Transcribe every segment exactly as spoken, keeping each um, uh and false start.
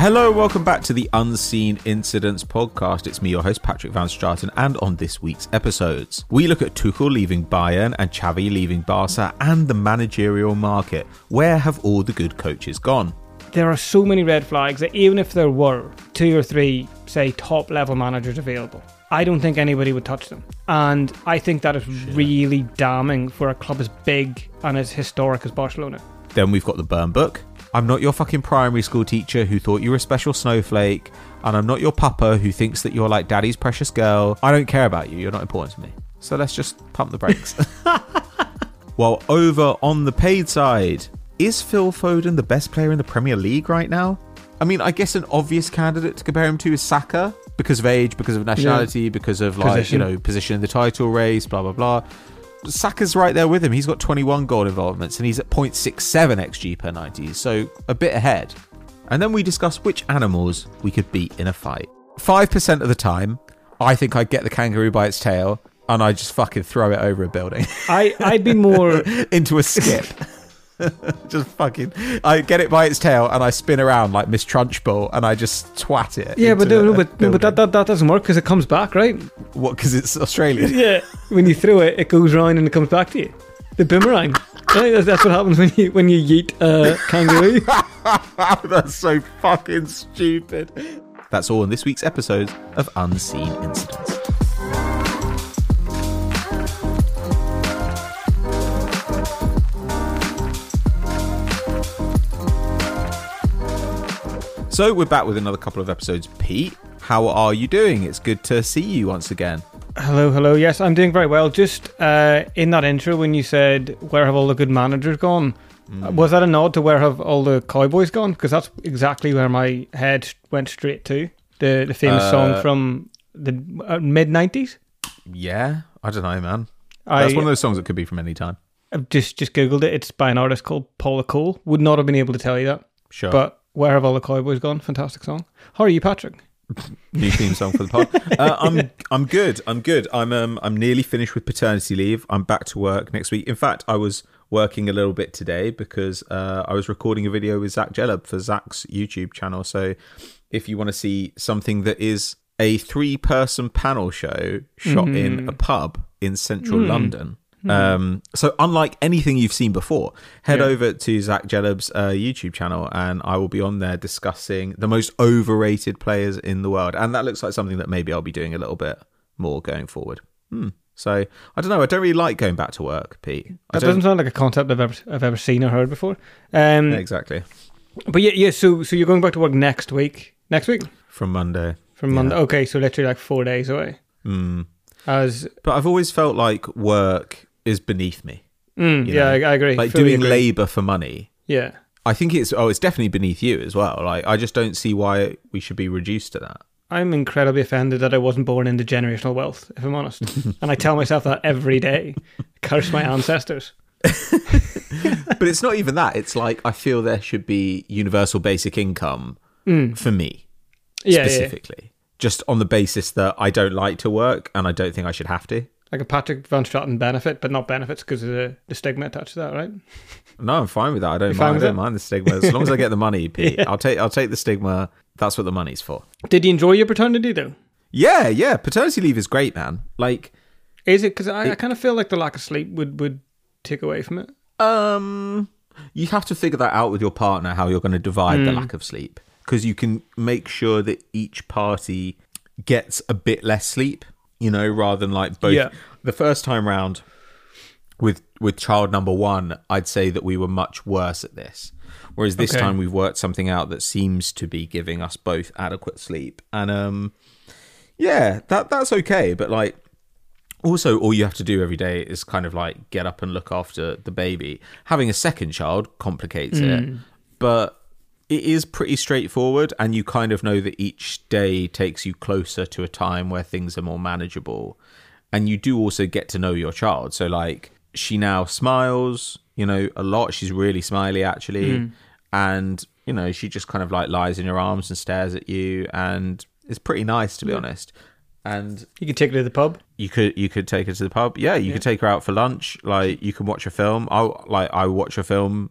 Hello, welcome back to the Unseen Incidents podcast. It's me, your host, Patrick Van Straten, and on this week's episodes, we look at Tuchel leaving Bayern and Xavi leaving Barca and the managerial market. Where have all the good coaches gone? There are so many red flags that even if there were two or three, say, top-level managers available, I don't think anybody would touch them. And I think that is Shit. really damning for a club as big and as historic as Barcelona. Then we've got the burn book. I'm not your fucking primary school teacher who thought you were a special snowflake, and I'm not your papa who thinks that you're like daddy's precious girl. I don't care about you. You're not important to me. So let's just pump the brakes. While over on the paid side, is Phil Foden the best player in the Premier League right now? I mean, I guess an obvious candidate to compare him to is Saka, because of age, because of nationality, yeah. because of like, position. you know, position in the title race, blah, blah, blah. Saka's right there with him. He's got twenty-one goal involvements and he's at point six seven X G per ninety, so a bit ahead. And then we discuss which animals we could beat in a fight. five percent of the time, I think I'd get the kangaroo by its tail and I just fucking throw it over a building. I, I'd be more... into a skip. Just fucking... I get it by its tail and I spin around like Miss Trunchbull and I just twat it. Yeah, but, no, but, no, but that, that, that doesn't work because it comes back, right? What, because it's Australian? Yeah. When you throw it, it goes round and it comes back to you. The boomerang. Right? That's what happens when you when you yeet a kangaroo. That's so fucking stupid. That's all in this week's episode of Unseen Incidents. So we're back with another couple of episodes. Pete, how are you doing? It's good to see you once again. Hello, hello. Yes, I'm doing very well. Just uh, in that intro when you said, where have all the good managers gone? Mm. Was that a nod to where have all the cowboys gone? Because that's exactly where my head went straight to. The, the famous uh, song from the uh, mid nineties? Yeah, I don't know, man. That's I, one of those songs that could be from any time. I've just, just Googled it. It's by an artist called Paula Cole. Would not have been able to tell you that. Sure. But Where Have All the Cowboys Gone? Fantastic song. How are you, Patrick? New theme song for the pod. Uh, I'm I'm good. I'm good. I'm um I'm nearly finished with paternity leave. I'm back to work next week. In fact, I was working a little bit today because uh, I was recording a video with Zach Jellab for Zach's YouTube channel. So if you want to see something that is a three-person panel show shot mm. in a pub in central mm. London. Um, so unlike anything you've seen before, head yeah. over to Zach Jellab's uh, YouTube channel and I will be on there discussing the most overrated players in the world. And that looks like something that maybe I'll be doing a little bit more going forward. Hmm. So I don't know. I don't really like going back to work, Pete. That doesn't sound like a concept I've ever I've ever seen or heard before. Um, yeah, exactly. But yeah, yeah. So so you're going back to work next week? Next week? From Monday. From yeah. Monday. Okay, so literally like four days away. Hmm. As but I've always felt like work is beneath me. Mm, yeah, I, I agree. Like Fully doing agree. labour for money. Yeah. I think it's, oh, it's definitely beneath you as well. Like, I just don't see why we should be reduced to that. I'm incredibly offended that I wasn't born into generational wealth, if I'm honest. And I tell myself that every day. Curse my ancestors. But it's not even that. It's like, I feel there should be universal basic income mm. for me, yeah, specifically. Yeah. Just on the basis that I don't like to work and I don't think I should have to. Like a Patrick Van Straten benefit, but not benefits because of the, the stigma attached to that, right? No, I'm fine with that. I don't mind. I don't mind the stigma as long as I get the money. Pete. Yeah. I'll take. I'll take the stigma. That's what the money's for. Did you enjoy your paternity though? Yeah, yeah. Paternity leave is great, man. Like, is it? Because I, I kind of feel like the lack of sleep would, would take away from it. Um, you have to figure that out with your partner how you're going to divide mm. the lack of sleep, because you can make sure that each party gets a bit less sleep. You know, rather than like both. Yeah. The first time round with with child number one, I'd say that we were much worse at this. Whereas this okay. time we've worked something out that seems to be giving us both adequate sleep. And um, yeah, that that's okay. But like, also all you have to do every day is kind of like get up and look after the baby. Having a second child complicates mm. it, but it is pretty straightforward, and you kind of know that each day takes you closer to a time where things are more manageable. And you do also get to know your child. So like, she now smiles, you know, a lot. She's really smiley actually. Mm. And, you know, she just kind of like lies in your arms and stares at you, and it's pretty nice, to be yeah. honest. And you could take her to the pub. You could you could take her to the pub. Yeah, you yeah. could take her out for lunch. Like, you can watch a film. I like I watch a film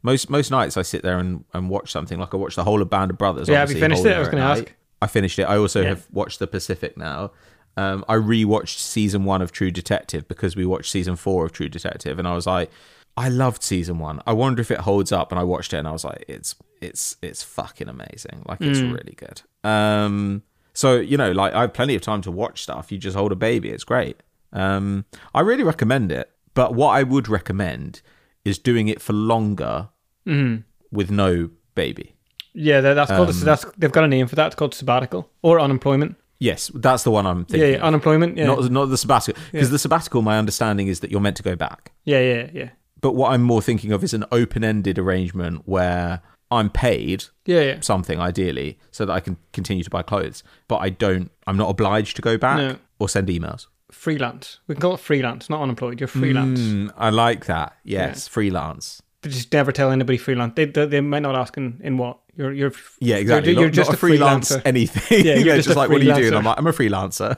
Most most nights I sit there and, and watch something. Like I watched the whole of Band of Brothers. Yeah, have you finished it? I was going to ask. I finished it. I also Yeah. have watched The Pacific now. Um, I rewatched season one of True Detective because we watched season four of True Detective, and I was like, I loved season one. I wonder if it holds up. And I watched it, and I was like, it's it's it's fucking amazing. Like it's Mm. really good. Um, so you know, like I have plenty of time to watch stuff. You just hold a baby. It's great. Um, I really recommend it. But what I would recommend is doing it for longer Mm. with no baby. Yeah, that, that's called. Um, a, that's they've got a name for that. It's called sabbatical or unemployment. Yes, that's the one I'm thinking. Yeah, yeah of. unemployment. Yeah, Not not the sabbatical, because Yeah. the sabbatical, my understanding is that you're meant to go back. yeah, yeah, yeah, But what I'm more thinking of is an open-ended arrangement where I'm paid yeah, yeah. something ideally so that I can continue to buy clothes, but I don't. I'm not obliged to go back No. or send emails. Freelance. We can call it freelance, not unemployed. You're freelance. Mm, I like that. Yes, freelance. But just never tell anybody freelance. They, they they might not ask in, in what you're. You're Yeah, exactly. You're, you're not, just not a a freelance freelancer. anything. Yeah, Yeah, you're just, just a like, what are you doing? freelancer. I'm like, I'm a freelancer.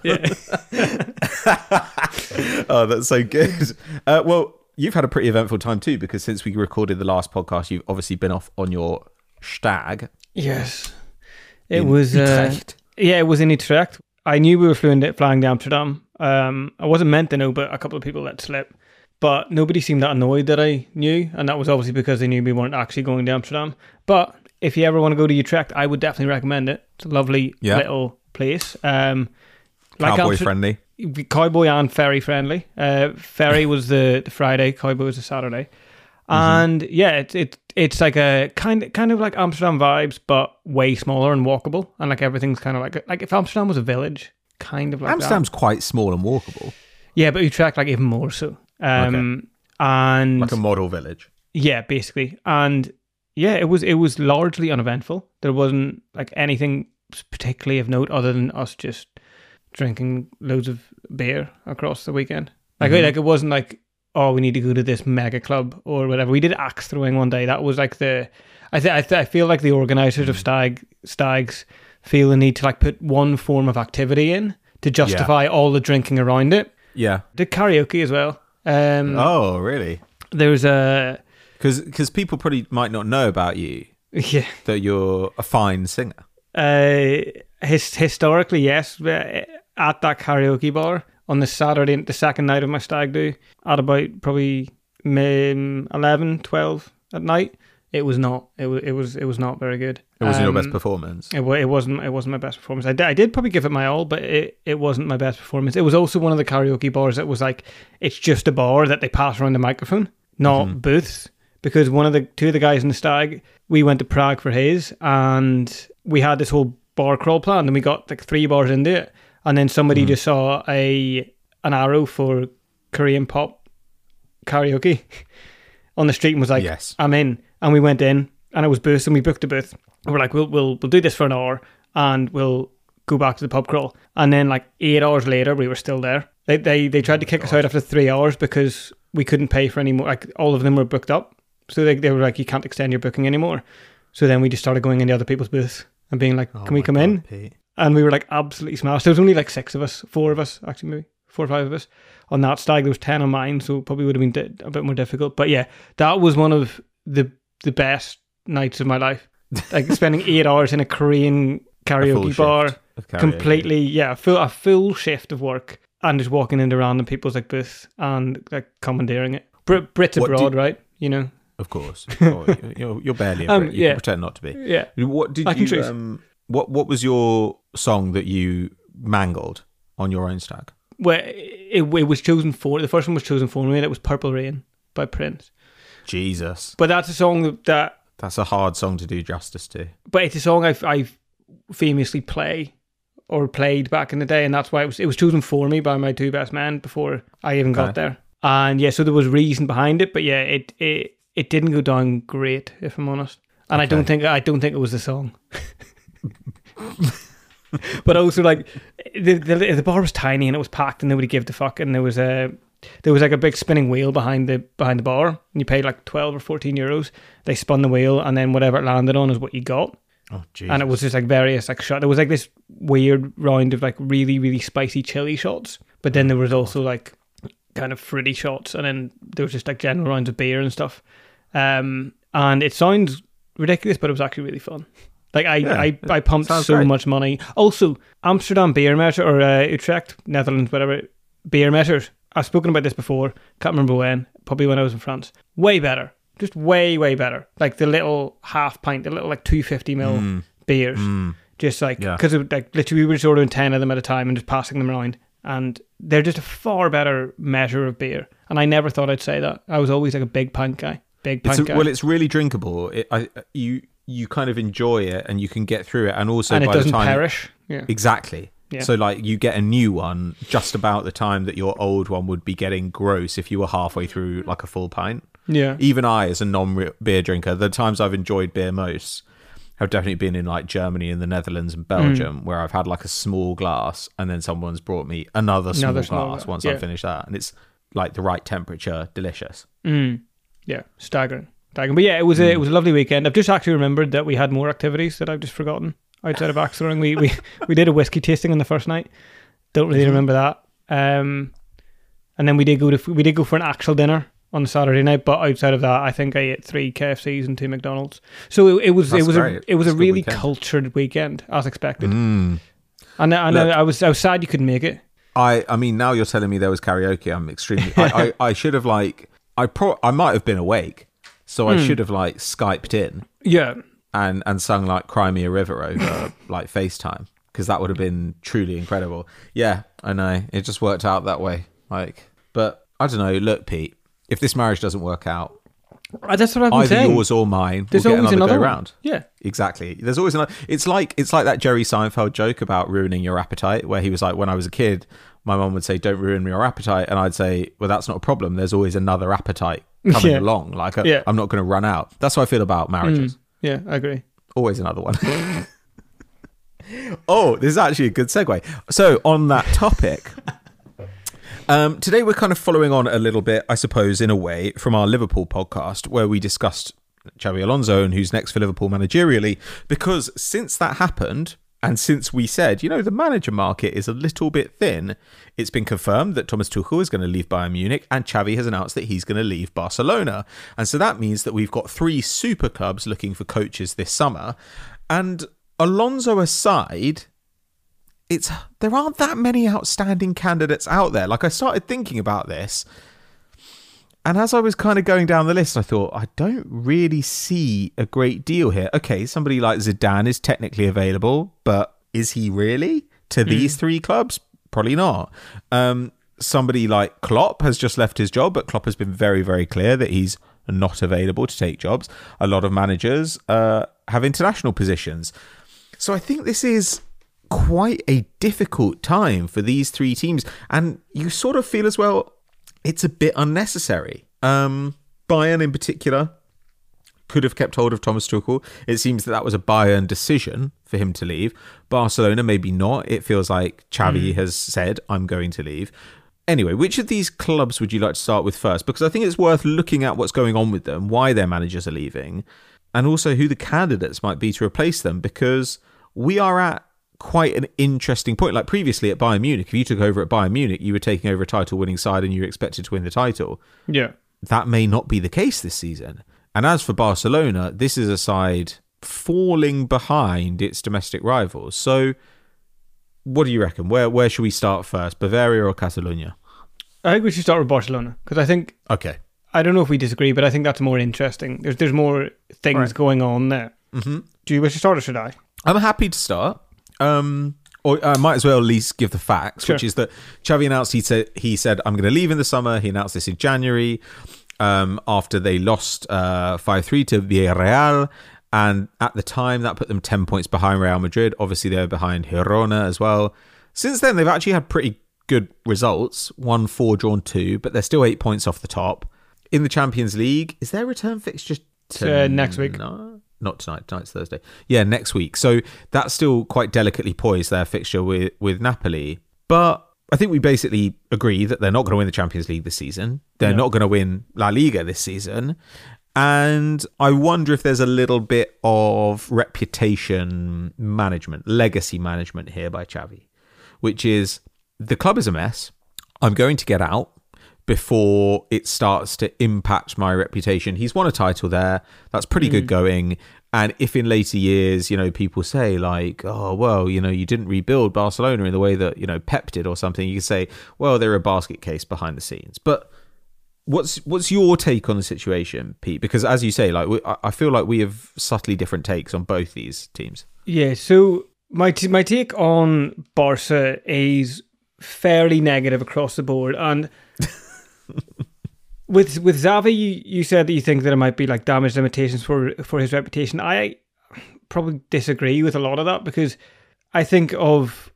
Yeah. Oh, that's so good. Uh, well, you've had a pretty eventful time too, because since we recorded the last podcast, you've obviously been off on your stag. Yes. It in was. Uh, Utrecht. yeah, it was in Utrecht. I knew we were flying to, flying to Amsterdam. Um, I wasn't meant to know, but a couple of people let slip. But nobody seemed that annoyed that I knew, and that was obviously because they knew we weren't actually going to Amsterdam. But if you ever want to go to Utrecht, I would definitely recommend it. It's a lovely Yeah. little place. Um, like Cowboy Amster- friendly. Cowboy and ferry friendly. Uh, ferry was the, the Friday, cowboy was the Saturday, and yeah, it's it, it's like a kind kind of like Amsterdam vibes, but way smaller and walkable, and like everything's kind of like like if Amsterdam was a village, kind of like Amsterdam's that. quite small and walkable, Yeah, but Utrecht like even more so. Um, and like a model village. yeah, basically, and yeah, it was it was largely uneventful. There wasn't like anything particularly of note other than us just drinking loads of beer across the weekend. Like Mhm. like it wasn't like, oh, we need to go to this mega club or whatever. We did axe throwing one day. That was like the I th- I, th- I feel like the organizers of stag stags feel the need to like put one form of activity in to justify all the drinking around it. Yeah. Did karaoke as well. Um, Oh, really? There's a Because people probably might not know about you yeah. that you're a fine singer. Uh, his, historically, yes. uh, At that karaoke bar on the Saturday, the second night of my stag do, at about probably um, eleven, twelve at night, it was not. It was. It was. It was not very good. It wasn't your Um, best performance. It, wa- it wasn't. It wasn't my best performance. I did, I did probably give it my all, but it, it wasn't my best performance. It was also one of the karaoke bars that was like it's just a bar that they pass around the microphone, not Mhm. booths. Because one of the two of the guys in the stag, we went to Prague for his, and we had this whole bar crawl plan, and we got like three bars into it, and then somebody Mhm. just saw a an arrow for Korean pop karaoke on the street and was like, Yes. I'm in. And we went in, and it was booths, and we booked a booth. And we're like, we'll we'll we'll do this for an hour, and we'll go back to the pub crawl. And then like eight hours later, we were still there. They they they tried to kick us out after three hours because we couldn't pay for any more. Like all of them were booked up, so they they were like, you can't extend your booking anymore. So then we just started going into other people's booths and being like, Oh can we my come God, in? Pete. And we were like absolutely smashed. There was only like six of us, four of us actually, maybe four or five of us on that stag. There was ten on mine, so it probably would have been di- a bit more difficult. But yeah, that was one of the the best nights of my life. Like spending eight hours in a Korean A full karaoke shift bar, of karaoke. completely yeah, a full a full shift of work, and just walking into random people's like booths and like commandeering it. Brit- Brits What abroad, did- right? You know, Of course. Oh, you're, you're barely a Um, Brit. You yeah. can pretend not to be. yeah. What did I can you? trace. Um, what What was your song that you mangled on your own stag? Well, it, it was chosen for the first one was chosen for me. And it was Purple Rain by Prince. Jesus, But that's a song that, that that's a hard song to do justice to. but it's a song I I famously play or played back in the day, and that's why it was it was chosen for me by my two best men before I even Okay. got there. And yeah, so there was reason behind it, but yeah, it it, it didn't go down great, if I'm honest. And I don't Okay. think I don't think it was the song. But also like the, the the bar was tiny and it was packed and nobody gave a fuck, and there was a there was like a big spinning wheel behind the behind the bar, and you paid like twelve or fourteen euros. They spun the wheel, and then whatever it landed on is what you got. Oh, Jesus. And it was just like various like shot. There was like this weird round of like really really spicy chili shots, but then there was also like kind of fruity shots, and then there was just like general rounds of beer and stuff. Um, And it sounds ridiculous, but it was actually really fun. Like, I, Yeah, I, I pumped so great. much money. Also, Amsterdam beer measure, or uh, Utrecht, Netherlands, whatever, beer measures. I've spoken about this before. Can't remember when. Probably when I was in France. Way better. Just way, way better. Like the little half pint, the little like two hundred fifty mil Mm. beers. Mm. Just like, Yeah. because like literally we were just ordering ten of them at a time and just passing them around. And they're just a far better measure of beer. And I never thought I'd say that. I was always like a big pint guy. Big pint It's a, guy. well, it's really drinkable. It, I, you you kind of enjoy it, and you can get through it, and also and it by doesn't the time perish. Yeah. exactly. Yeah. So like you get a new one just about the time that your old one would be getting gross if you were halfway through like a full pint. Yeah. Even I, as a non-beer drinker, the times I've enjoyed beer most have definitely been in like Germany and the Netherlands and Belgium, Mm. where I've had like a small glass and then someone's brought me another small Another glass small glass, once yeah. I've finished that, and it's like the right temperature, delicious. Mm. Yeah. Staggering. Staggering. But yeah, it was a, it was a lovely weekend. I've just actually remembered that we had more activities that I've just forgotten outside of axe throwing. We, we, we did a whiskey tasting on the first night. Don't really remember that. Um, and then we did go to we did go for an actual dinner on the Saturday night. But outside of that, I think I ate three K F Cs and two McDonald's. So it, it was That's it was great. a it was That's a a good really weekend. cultured weekend, as expected. Mm. And, and Look. I, I was I was sad you couldn't make it. I, I mean, now you're telling me there was karaoke. I'm extremely. I, I, I should have like. I pro. I might have been awake, so I Mm. should have like Skyped in Yeah. and and sung like "Cry Me a River" over like FaceTime, because that would have been truly incredible. Yeah, I know. It just worked out that way. Like, but I don't know. Look, Pete, if this marriage doesn't work out, Uh, That's what I've been either saying. yours or mine, There's we'll get always another, another go one. round. Yeah. Exactly. There's always another. It's like it's like that Jerry Seinfeld joke about ruining your appetite, where he was like, when I was a kid, my mum would say, "Don't ruin your appetite," and I'd say, "Well, that's not a problem. There's always another appetite coming Yeah. along. Like, Yeah. I'm not going to run out." That's how I feel about marriages. Mm. Yeah, I agree. Always another one. Oh, this is actually a good segue. So, on that topic, um, today we're kind of following on a little bit, I suppose, in a way, from our Liverpool podcast, where we discussed Xabi Alonso and who's next for Liverpool managerially, because since that happened, and since we said, you know, the manager market is a little bit thin, it's been confirmed that Thomas Tuchel is going to leave Bayern Munich, and Xavi has announced that he's going to leave Barcelona. And so that means that we've got three super clubs looking for coaches this summer. And Alonso aside, it's there aren't that many outstanding candidates out there. Like, I started thinking about this, and as I was kind of going down the list, I thought, I don't really see a great deal here. Okay, somebody like Zidane is technically available, but is he really to these three clubs? Probably not. Um, somebody like Klopp has just left his job, but Klopp has been very, very clear that he's not available to take jobs. A lot of managers uh, have international positions. So I think this is quite a difficult time for these three teams. And you sort of feel as well, it's a bit unnecessary. Um, Bayern in particular could have kept hold of Thomas Tuchel. It seems that that was a Bayern decision for him to leave. Barcelona, maybe not. It feels like Xavi mm. has said, I'm going to leave. Anyway, which of these clubs would you like to start with first? Because I think it's worth looking at what's going on with them, why their managers are leaving, and also who the candidates might be to replace them, because we are at quite an interesting point. Like previously at Bayern Munich, if you took over at Bayern Munich, you were taking over a title-winning side and you were expected to win the title. Yeah. That may not be the case this season. And as for Barcelona, this is a side falling behind its domestic rivals. So what do you reckon? Where where should we start first, Bavaria or Catalonia? I think we should start with Barcelona, because I think... Okay. I don't know if we disagree, but I think that's more interesting. There's there's more things Right. going on there. Mm-hmm. Do you wish to start or should I? I'm happy to start. Um, or I might as well at least give the facts, Sure. which is that Xavi announced he said he said I'm going to leave in the summer. He announced this in January um, after they lost uh, five three to Villarreal, and at the time that put them ten points behind Real Madrid. Obviously, they were behind Girona as well. Since then, they've actually had pretty good results: one four, drawn two, but they're still eight points off the top. In the Champions League, is their return fixture Uh, next week. No, not tonight. Tonight's Thursday. Yeah, next week. So that's still quite delicately poised, their fixture with, with Napoli. But I think we basically agree that they're not going to win the Champions League this season. They're No. not going to win La Liga this season. And I wonder if there's a little bit of reputation management, legacy management here by Xavi, which is the club is a mess. I'm going to get out, before it starts to impact my reputation. He's won a title there. That's pretty mm. good going. And if in later years, you know, people say like, oh, well, you know, you didn't rebuild Barcelona in the way that, you know, Pep did or something, you can say, well, they're a basket case behind the scenes. But what's what's your take on the situation, Pete? Because as you say, like, we, I feel like we have subtly different takes on both these teams. Yeah, so my t- my take on Barca is fairly negative across the board. And With with Xavi, you, you said that you think that it might be like damage limitations for for his reputation. I probably disagree with a lot of that, because I think of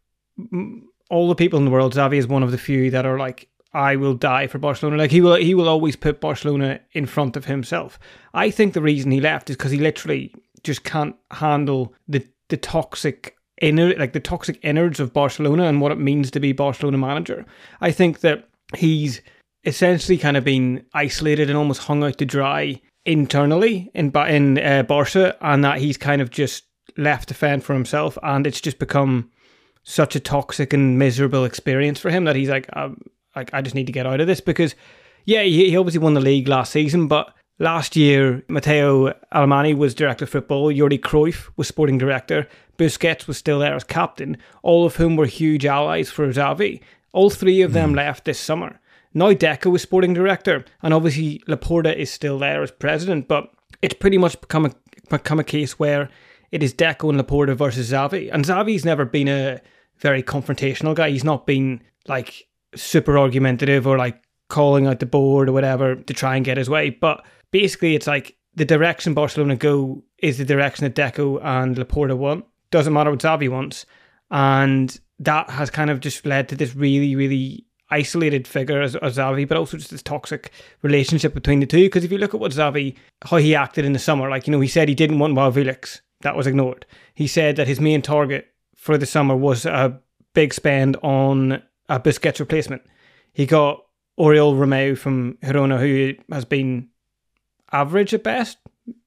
all the people in the world, Xavi is one of the few that are like, I will die for Barcelona. Like he will he will always put Barcelona in front of himself. I think the reason he left is because he literally just can't handle the the toxic inner like the toxic innards of Barcelona and what it means to be Barcelona manager. I think that he's essentially kind of been isolated and almost hung out to dry internally in in uh, Barca, and that he's kind of just left to fend for himself, and it's just become such a toxic and miserable experience for him that he's like, um, like I just need to get out of this. Because yeah, he, he obviously won the league last season, but last year Matteo Alemany was director of football, Jordi Cruyff was sporting director, Busquets was still there as captain, all of whom were huge allies for Xavi. All three of them mm. left this summer. Now Deco is sporting director, and obviously Laporta is still there as president, but it's pretty much become a become a case where it is Deco and Laporta versus Xavi. And Xavi's never been a very confrontational guy. He's not been like super argumentative or like calling out the board or whatever to try and get his way. But basically it's like the direction Barcelona go is the direction that Deco and Laporta want. Doesn't matter what Xavi wants. And that has kind of just led to this really, really isolated figure as, as Xavi, but also just this toxic relationship between the two. Because if you look at what Xavi, how he acted in the summer, like, you know, he said he didn't want Joao Felix. That was ignored. He said that his main target for the summer was a big spend on a Busquets replacement. He got Oriol Romeu from Girona, who has been average at best,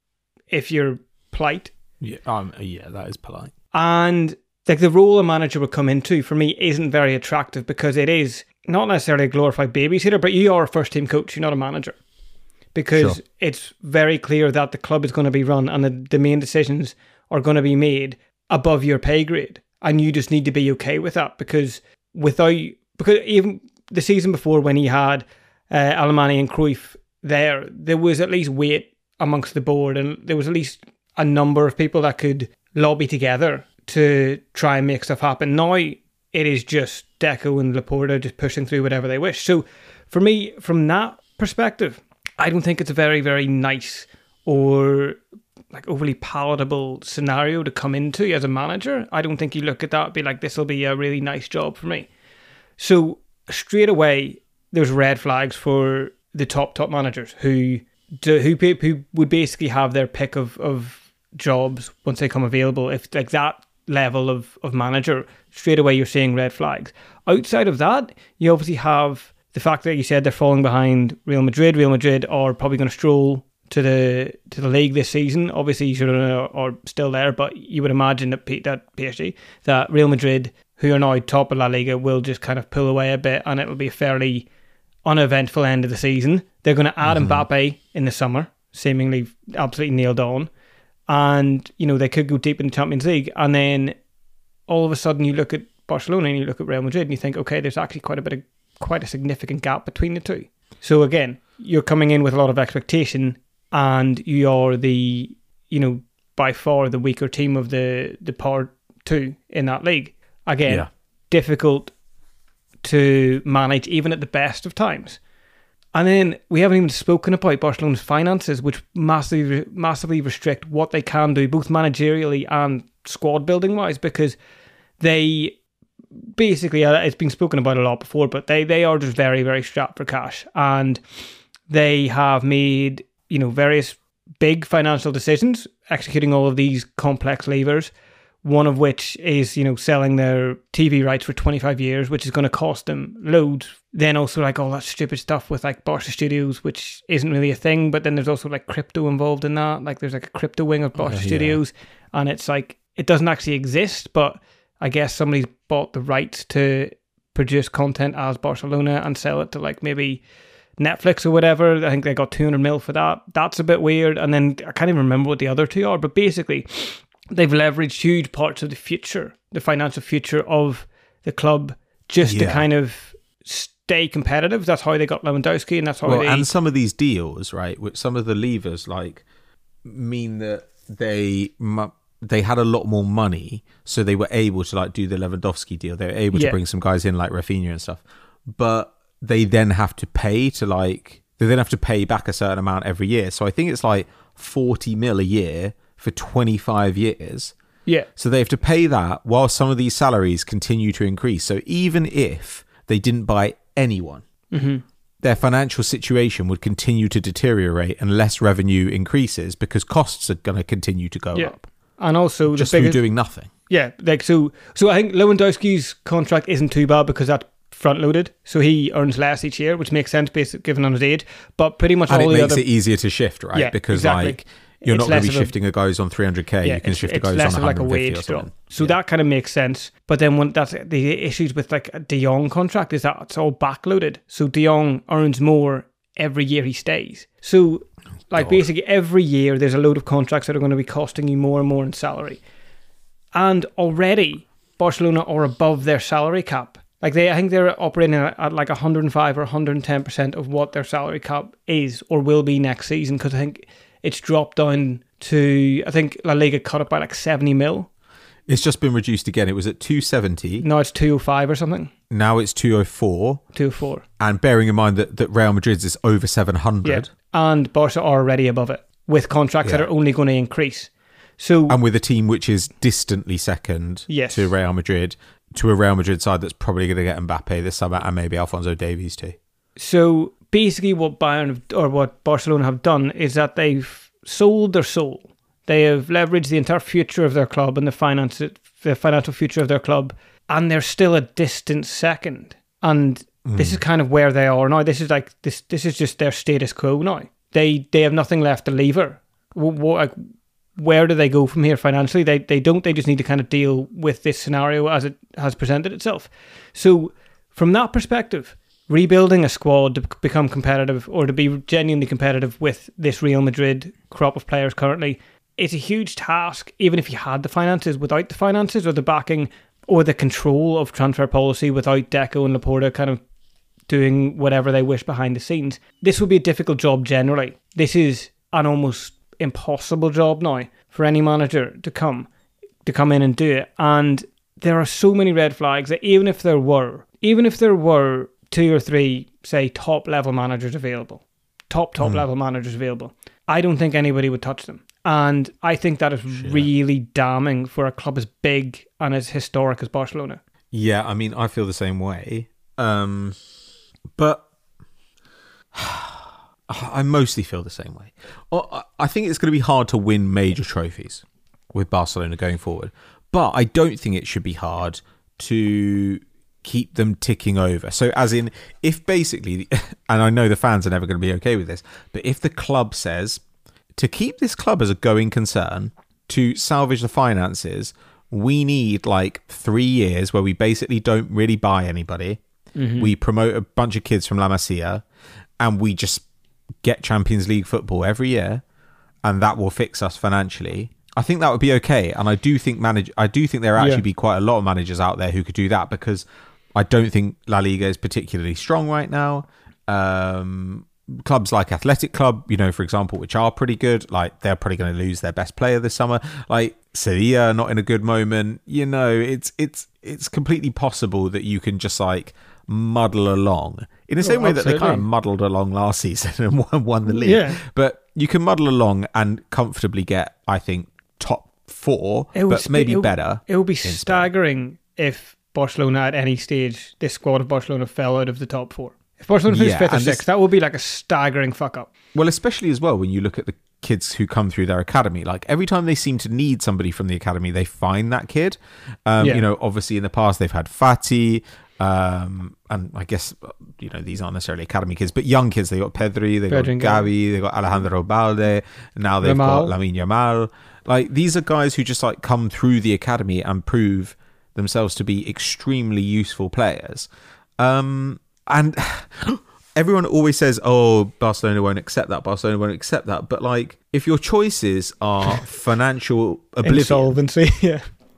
if you're polite. Yeah, um, yeah, that is polite. And like the role a manager would come into for me isn't very attractive, because it is not necessarily a glorified babysitter, but you are a first team coach, you're not a manager. Because sure. It's very clear that the club is going to be run and the, the main decisions are going to be made above your pay grade. And you just need to be okay with that, because without, because even the season before when he had uh, Alemany and Cruyff there, there was at least weight amongst the board, and there was at least a number of people that could lobby together to try and make stuff happen. Now it is just Deco and Laporta just pushing through whatever they wish. So for me, from that perspective, I don't think it's a very, very nice or like overly palatable scenario to come into as a manager. I don't think you look at that and be like, this will be a really nice job for me. So straight away, there's red flags for the top, top managers who do, who, who would basically have their pick of, of jobs once they come available. If like that level of, of manager, straight away you're seeing red flags. Outside of that, you obviously have the fact that you said they're falling behind Real Madrid. Real Madrid are probably going to stroll to the to the league this season. Obviously, Girona are still there, but you would imagine that P- that P S G, that Real Madrid, who are now top of La Liga, will just kind of pull away a bit, and it will be a fairly uneventful end of the season. They're going to add mm-hmm. Mbappe in the summer, seemingly absolutely nailed on. And, you know, they could go deep in the Champions League. And then all of a sudden you look at Barcelona and you look at Real Madrid and you think, okay, there's actually quite a bit of, quite a significant gap between the two. So again, you're coming in with a lot of expectation, and you are the, you know, by far the weaker team of the, the power two in that league. Again, yeah. difficult to manage even at the best of times. And then we haven't even spoken about Barcelona's finances, which massively massively restrict what they can do, both managerially and squad building wise, because they basically, it's been spoken about a lot before, but they, they are just very, very strapped for cash. And they have made, you know, various big financial decisions, executing all of these complex levers, one of which is, you know, selling their T V rights for twenty-five years, which is going to cost them loads. Then also like all that stupid stuff with like Barca Studios, which isn't really a thing, but then there's also like crypto involved in that. Like there's like a crypto wing of Barca uh, Studios, yeah. and it's like, it doesn't actually exist, but I guess somebody's bought the rights to produce content as Barcelona and sell it to like maybe Netflix or whatever. I think they got two hundred mil for that. That's a bit weird. And then I can't even remember what the other two are, but basically they've leveraged huge parts of the future, the financial future of the club, just Yeah. to kind of stay competitive. That's how they got Lewandowski, and that's how Well, they... and some of these deals, right, which some of the levers like mean that they mu- they had a lot more money, so they were able to like do the Lewandowski deal. They were able Yeah. to bring some guys in like Rafinha and stuff, but they then have to pay to like they then have to pay back a certain amount every year. So I think it's like forty mil a year for twenty-five years. Yeah. So they have to pay that while some of these salaries continue to increase. So even if they didn't buy anyone, Mm-hmm. their financial situation would continue to deteriorate unless revenue increases because costs are going to continue to go Yeah. up And also just the through biggest... doing nothing. Yeah, like so. So I think Lewandowski's contract isn't too bad because that's front loaded, so he earns less each year, which makes sense based given on his age. But pretty much And all it the makes other, it easier to shift, right? Yeah, because exactly. like you're It's not going less to be of a- shifting a guys on three hundred k. yeah, You can it's, shift a it's guys less on of like a one hundred fifty wage or drop. something. So Yeah. that kind of makes sense. But then when that's the issues with like a De Jong contract is that it's all backloaded. So De Jong earns more every year he stays. So like God. basically every year there's a load of contracts that are going to be costing you more and more in salary. And already Barcelona are above their salary cap. Like they, I think they're operating at, at like one hundred five or one hundred ten percent of what their salary cap is or will be next season. Because I think it's dropped down to, I think La Liga cut it by like seventy mil. It's just been reduced again. It was at two seventy. Now it's two oh five or something. Now it's two oh four. two oh four. And bearing in mind that, that Real Madrid's is over seven hundred. Yeah. And Barca are already above it with contracts that Yeah. are only going to increase. So And with a team which is distantly second Yes. to Real Madrid, to a Real Madrid side that's probably going to get Mbappe this summer and maybe Alphonso Davies too. So basically, what Bayern have, or what Barcelona have done is that they've sold their soul. They have leveraged the entire future of their club and the finance, the financial future of their club, and they're still a distant second. And mm. this is kind of where they are now. This is like this. This is just their status quo now. They they have nothing left to lever. What, what, like, where do they go from here financially? They they don't. They just need to kind of deal with this scenario as it has presented itself. So from that perspective, rebuilding a squad to become competitive or to be genuinely competitive with this Real Madrid crop of players currently, it's a huge task, even if you had the finances. Without the finances or the backing or the control of transfer policy, without Deco and Laporta kind of doing whatever they wish behind the scenes, this would be a difficult job generally. This is an almost impossible job now for any manager to come to come in and do it. And there are so many red flags that even if there were, even if there were two or three, say, top level managers available, top, top mm. level managers available, I don't think anybody would touch them. And I think that is Shit. really damning for a club as big and as historic as Barcelona. Yeah, I mean, I feel the same way. Um, but I mostly feel the same way. I think it's going to be hard to win major trophies with Barcelona going forward. But I don't think it should be hard to keep them ticking over. So as in, if basically, and I know the fans are never going to be okay with this, but if the club says, to keep this club as a going concern, to salvage the finances, we need like three years where we basically don't really buy anybody. Mm-hmm. We promote a bunch of kids from La Masia and we just get Champions League football every year, and that will fix us financially. I think that would be okay. And I do think manage I do think there actually yeah. be quite a lot of managers out there who could do that, because I don't think La Liga is particularly strong right now. Um, clubs like Athletic Club, you know, for example, which are pretty good, like they're probably going to lose their best player this summer. Like Sevilla, not in a good moment. You know, it's it's it's completely possible that you can just like muddle along in the same oh, way that they kind of muddled along last season and won, won the league. Yeah. But you can muddle along and comfortably get, I think, top four, but maybe it would, better. It would be staggering if Barcelona at any stage, this squad of Barcelona fell out of the top four. If Barcelona finished yeah, fifth or sixth, this, that would be like a staggering fuck up. Well, especially as well when you look at the kids who come through their academy. Like every time they seem to need somebody from the academy, they find that kid. Um, yeah. You know, obviously in the past they've had Fati, um, and I guess, you know, these aren't necessarily academy kids, but young kids. They got Pedri, they got Gavi, they got Alejandro Balde, now they've Yamal. got Lamine Yamal. Like these are guys who just like come through the academy and prove themselves to be extremely useful players. Um, and everyone always says, oh, Barcelona won't accept that, Barcelona won't accept that. But like, if your choices are financial oblivion, Insolvency, yeah.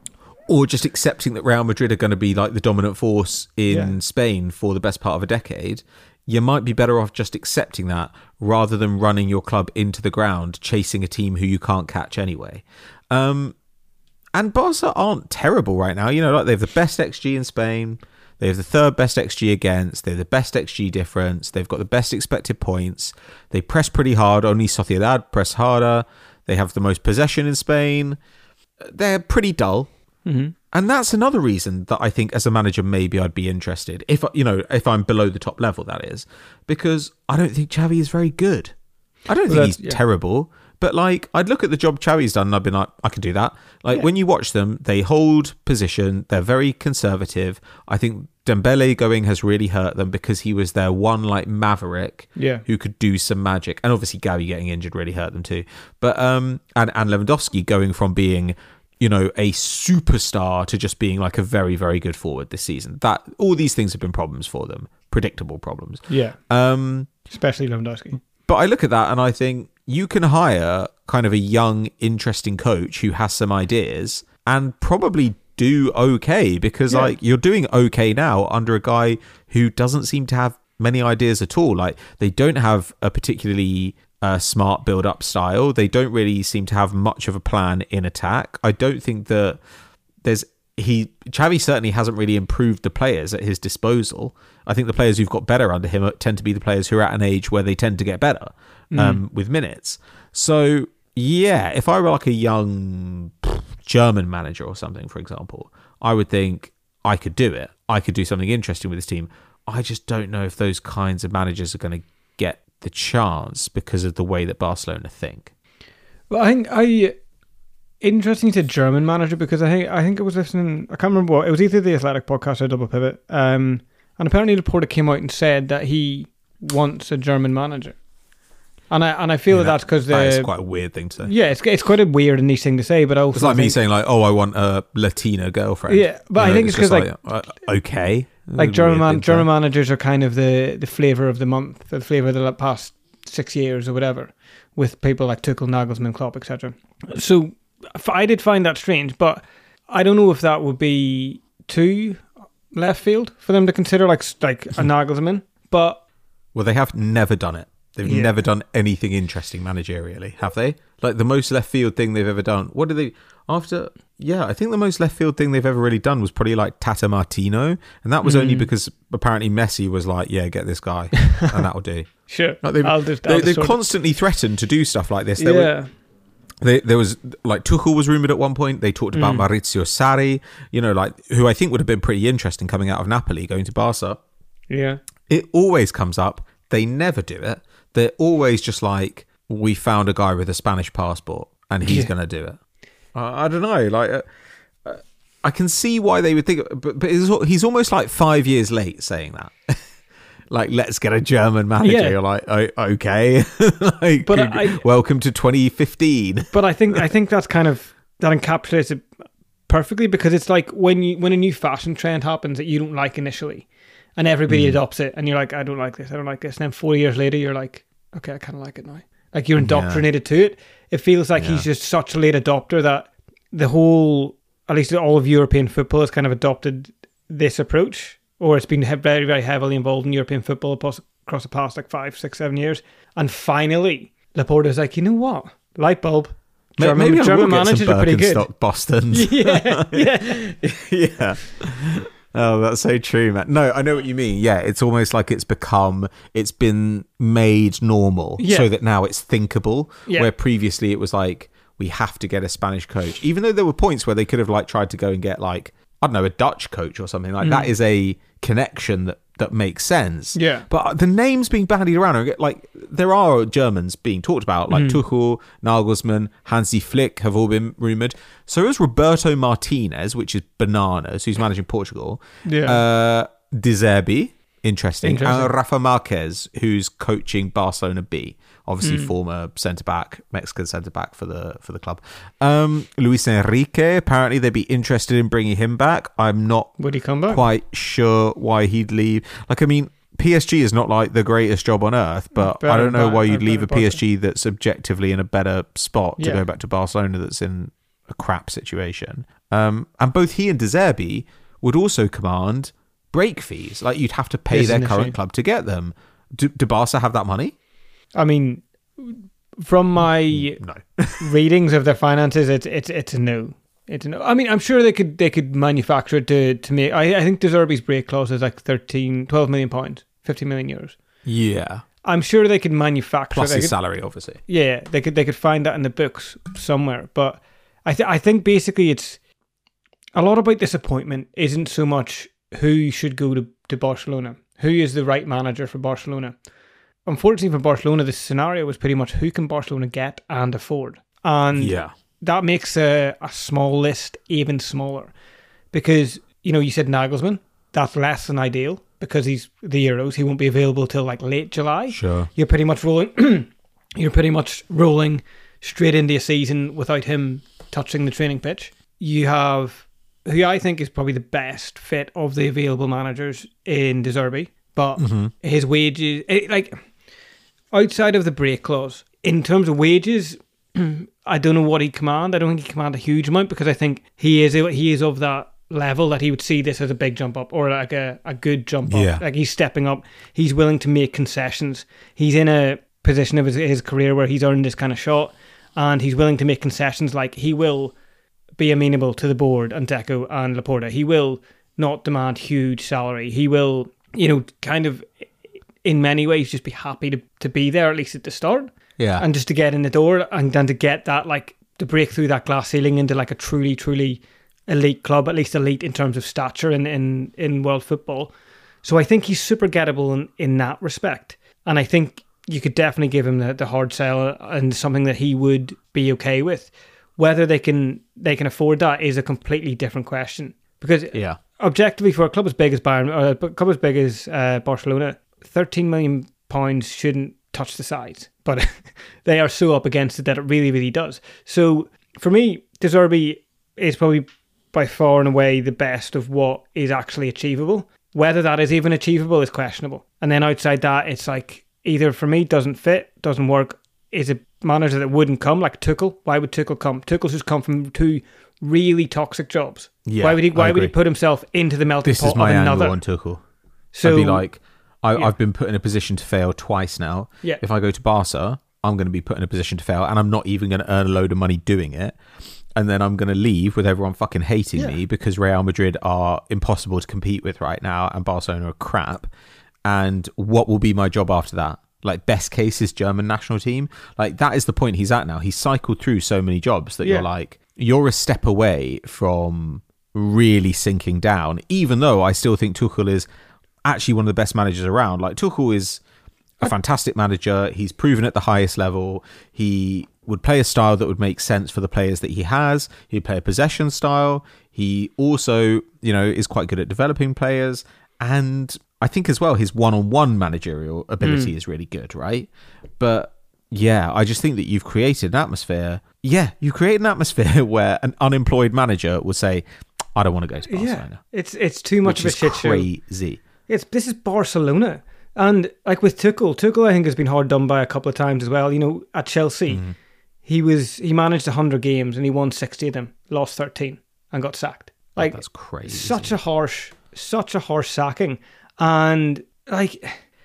or just accepting that Real Madrid are going to be like the dominant force in Yeah. Spain for the best part of a decade, you might be better off just accepting that rather than running your club into the ground, chasing a team who you can't catch anyway. Um, and Barca aren't terrible right now. You know, like they have the best X G in Spain. They have the third best X G against. They have the best X G difference. They've got the best expected points. They press pretty hard. Only Sociedad press harder. They have the most possession in Spain. They're pretty dull. Mm-hmm. And that's another reason that I think as a manager, maybe I'd be interested. If, you know, if I'm below the top level, that is. Because I don't think Xavi is very good. I don't Well, think he's that's- yeah. terrible. But like, I'd look at the job Xavi's done and I'd be like, I can do that. Like Yeah. when you watch them, they hold position. They're very conservative. I think Dembele going has really hurt them because he was their one like maverick Yeah. who could do some magic. And obviously Gavi getting injured really hurt them too. But um, and, and Lewandowski going from being, you know, a superstar to just being like a very, very good forward this season. That all these things have been problems for them, predictable problems. Yeah. Um, Especially Lewandowski. but I look at that and I think you can hire kind of a young, interesting coach who has some ideas and probably do okay because Yeah. like you're doing okay now under a guy who doesn't seem to have many ideas at all. Like they don't have a particularly uh, smart build-up style. They don't really seem to have much of a plan in attack. I don't think that there's he Xavi certainly hasn't really improved the players at his disposal. I think the players who've got better under him tend to be the players who are at an age where they tend to get better um, with minutes. So yeah, if I were like a young German manager or something, for example, I would think I could do it. I could do something interesting with this team. I just don't know if those kinds of managers are going to get the chance because of the way that Barcelona think. Well, I think I interesting to German manager because I think I think I was listening. I can't remember what it was. Either the Athletic podcast or Double Pivot, um, and apparently Laporta came out and said that he wants a German manager, and I and I feel Yeah, that that's because that is the quite a weird thing to say. yeah, it's it's quite a weird and niche thing to say, but I also It's like me think- saying like, "Oh, I want a Latina girlfriend." Yeah, but I think it's just 'cause, like- uh, okay, like Weird German man, thing to German say. managers are kind of the the flavor of the month, the flavor of the past six years or whatever, with people like Tuchel, Nagelsmann, Klopp, et cetera. So f- I did find that strange, but I don't know if that would be too left field for them to consider, like like a Nagelsmann. But Well, they have never done it. They've Yeah. never done anything interesting managerially, have they? Like the most left field thing they've ever done. What did they after? Yeah, I think the most left field thing they've ever really done was probably like Tata Martino, and that was only Mm. because apparently Messi was like, "Yeah, get this guy, and that'll do." sure, Like they've I'll just, they, I'll they've just sort of- constantly threatened to do stuff like this. There were, yeah, They, there was like Tuchel was rumored at one point. They talked about Mm. Maurizio Sarri, you know, like who I think would have been pretty interesting coming out of Napoli, going to Barca. yeah, It always comes up. They never do it. They're always just like, we found a guy with a Spanish passport and he's Yeah. going to do it. Uh, I don't know. Like, uh, uh, I can see why they would think, but, but he's, he's almost like five years late saying that. Like, let's get a German manager. Yeah. You're like, oh, okay. Like, But I- welcome to twenty fifteen. but I think I think that's kind of that encapsulates it perfectly because it's like when you when a new fashion trend happens that you don't like initially, and everybody Mm. adopts it, and you're like, I don't like this, I don't like this, and then four years later you're like, okay, I kind of like it now. Like you're indoctrinated to it. It feels like Yeah. he's just such a late adopter that the whole, at least all of European football, has kind of adopted this approach, or it's been he- very very heavily involved in European football across across the past like five, six, seven years, and finally Laporta's like, you know what, light bulb. May- German, Maybe I German will get managers some are pretty good. Birkenstock Bostons. Yeah, yeah. Yeah. Oh, that's so true, man. No, I know what you mean. Yeah, it's almost like it's become, it's been made normal Yeah. so that now it's thinkable. Yeah. Where previously it was like, we have to get a Spanish coach. Even though there were points where they could have like tried to go and get like, I don't know, a Dutch coach or something. Like that is a connection that, that makes sense. Yeah. But the names being bandied around, are like there are Germans being talked about, like Tuchel, Nagelsmann, Hansi Flick have all been rumoured. So is Roberto Martinez, which is bananas, who's managing Portugal. Yeah. Uh, De Zerbi, interesting. Interesting. And Rafa Marquez, who's coaching Barcelona B. Obviously, former centre back, Mexican centre back for the for the club. Um, Luis Enrique. Apparently, they'd be interested in bringing him back. I'm not Would he come back? quite sure why he'd leave. Like, I mean, P S G is not like the greatest job on earth, but Better I don't know than- why you'd leave a better P S G that's objectively in a better spot to Yeah. go back to Barcelona that's in a crap situation. Um, and both he and De Zerbi would also command break fees. Like you'd have to pay Isn't their it current shame? club to get them. Do, do Barca have that money? I mean, from my No. readings of their finances, it's it's it's a no. It's a no. I mean, I'm sure they could they could manufacture it to to make. I, I think De Zerbi's break clause is like thirteen, twelve million pounds, fifty million euros. Yeah. I'm sure they could manufacture. Plus they his could, salary, obviously. Yeah, they could they could find that in the books somewhere. But I th- I think basically it's a lot about disappointment. Isn't so much who should go to, to Barcelona, who is the right manager for Barcelona. Unfortunately for Barcelona, the scenario was pretty much who can Barcelona get and afford, and Yeah. that makes a, a small list even smaller. Because you know you said Nagelsmann, that's less than ideal because he's the Euros. He won't be available till like late July. Sure. You're pretty much rolling. you're pretty much rolling straight into a season without him touching the training pitch. You have who I think is probably the best fit of the available managers in De Zerbi, but Mm-hmm. his wages, it, like outside of the break clause, in terms of wages, I don't know what he command. I don't think he command a huge amount because I think he is he is of that level that he would see this as a big jump up or like a, a good jump up. Yeah. Like he's stepping up. He's willing to make concessions. He's in a position of his, his career where he's earned this kind of shot and he's willing to make concessions. Like he will be amenable to the board and Deco and Laporta. He will not demand huge salary. He will, you know, kind of in many ways just be happy to, to be there at least at the start. Yeah. And just to get in the door and then to get that, like, to break through that glass ceiling into like a truly, truly elite club, at least elite in terms of stature in, in, in world football. So I think he's super gettable in, in that respect. And I think you could definitely give him the, the hard sell and something that he would be okay with. Whether they can they can afford that is a completely different question. Because Yeah. objectively, for a club as big as Bayern, or a club as big as uh, Barcelona, thirteen million pounds shouldn't touch the sides, but they are so up against it that it really, really does. So for me, De Zerbi is probably by far and away the best of what is actually achievable. Whether that is even achievable is questionable. And then outside that, it's like either for me doesn't fit, doesn't work, is a manager that wouldn't come, like Tuchel. Why would Tuchel come? Tuchel's just come from two really toxic jobs. Yeah, why would he? Why I would he agree. put himself into the melting This pot is my of angle another? on Tuchel. So I'd be like, I, yeah. I've been put in a position to fail twice now. Yeah. If I go to Barca, I'm going to be put in a position to fail, and I'm not even going to earn a load of money doing it. And then I'm going to leave with everyone fucking hating Yeah. me because Real Madrid are impossible to compete with right now, and Barcelona are crap. And what will be my job after that? Like, best case is German national team. Like, that is the point he's at now. He's cycled through so many jobs that Yeah. you're like, you're a step away from really sinking down, even though I still think Tuchel is actually one of the best managers around. Like, Tuchel is a fantastic manager. He's proven at the highest level. He would play a style that would make sense for the players that he has. He'd play a possession style. He also, you know, is quite good at developing players. And I think as well, his one-on-one managerial ability Mm. is really good, right? But yeah, I just think that you've created an atmosphere. Yeah, you've created an atmosphere where an unemployed manager would say, I don't want to go to Barcelona. yeah, it's it's too much Which of a is shit show. crazy. It's this is Barcelona, and like with Tuchel, Tuchel I think has been hard done by a couple of times as well. You know, at Chelsea, Mm. he was he managed a hundred games and he won sixty of them, lost thirteen, and got sacked. Like That's crazy. such a harsh, such a harsh sacking, and like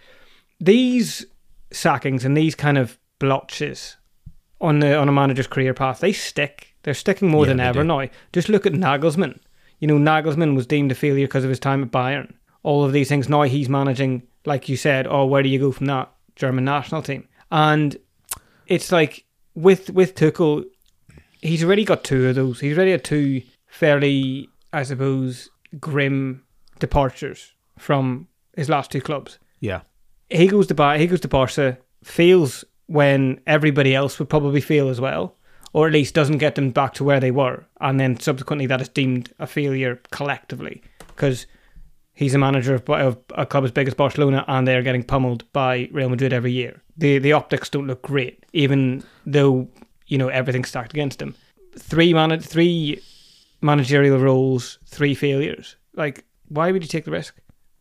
these sackings and these kind of blotches on the on a manager's career path, they stick. They're sticking more Yeah, than they ever do. now. Just look at Nagelsmann. You know, Nagelsmann was deemed a failure because of his time at Bayern. All of these things. Now he's managing, like you said, oh, where do you go from that? German national team. And it's like, with with Tuchel, he's already got two of those. He's already had two fairly, I suppose, grim departures from his last two clubs. Yeah. He goes to Bar- he goes to Barca, fails when everybody else would probably fail as well, or at least doesn't get them back to where they were, and then subsequently that is deemed a failure collectively because he's a manager of, of a club as big as Barcelona and they're getting pummeled by Real Madrid every year. The the optics don't look great, even though, you know, everything's stacked against him. Three man- three managerial roles, three failures. Like, why would you take the risk?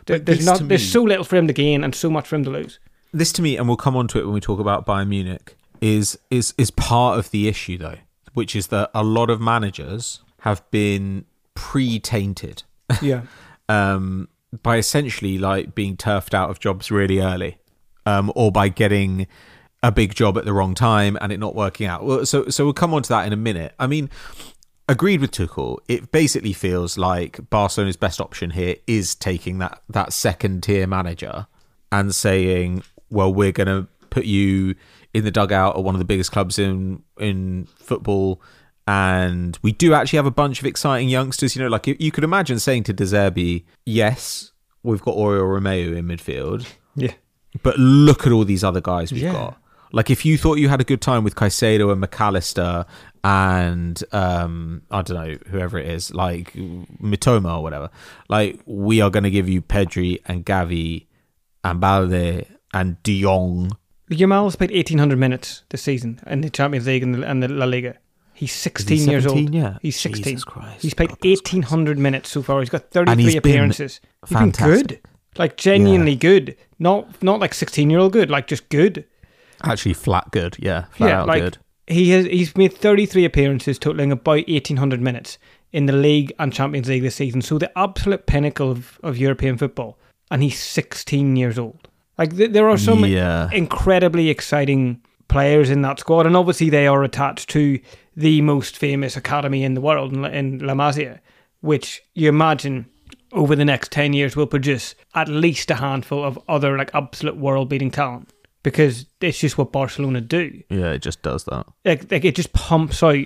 There, But there's this not. to There's me- so little for him to gain and so much for him to lose. This to me, and we'll come on to it when we talk about Bayern Munich, is is is part of the issue though, which is that a lot of managers have been pre-tainted Yeah. um, by essentially like being turfed out of jobs really early, um, or by getting a big job at the wrong time and it not working out. Well, so so we'll come on to that in a minute. I mean, agreed with Tuchel. It basically feels like Barcelona's best option here is taking that that second tier manager and saying, well, we're going to put you in the dugout at one of the biggest clubs in in football. And we do actually have a bunch of exciting youngsters. You know, like you, you could imagine saying to De Zerbi, yes, we've got Oriol Romeu in midfield, Yeah. but look at all these other guys we've Yeah. got. Like if you thought you had a good time with Caicedo and McAllister and um, I don't know, whoever it is, like Mitoma or whatever, like we are going to give you Pedri and Gavi and Balde and De Jong. Yamal's played eighteen hundred minutes this season in the Champions League and the, and the La Liga. He's sixteen years old. seventeen yet? He's sixteen. Jesus Christ. He's played God, that's eighteen hundred minutes so far. He's got And thirty-three he's been appearances. He's fantastic. been good. Like genuinely good. Not not like sixteen-year-old good, like just good. Actually, flat good. Yeah, flat yeah, out like good. he has he's made thirty-three appearances totaling about eighteen hundred minutes in the league and Champions League this season. So the absolute pinnacle of, of European football. And he's sixteen years old. Like th- there are some Yeah. incredibly exciting players in that squad, and obviously they are attached to the most famous academy in the world in, in La Masia, which you imagine over the next ten years will produce at least a handful of other like absolute world-beating talent, because it's just what Barcelona do. Yeah, it just does that. Like, like it just pumps out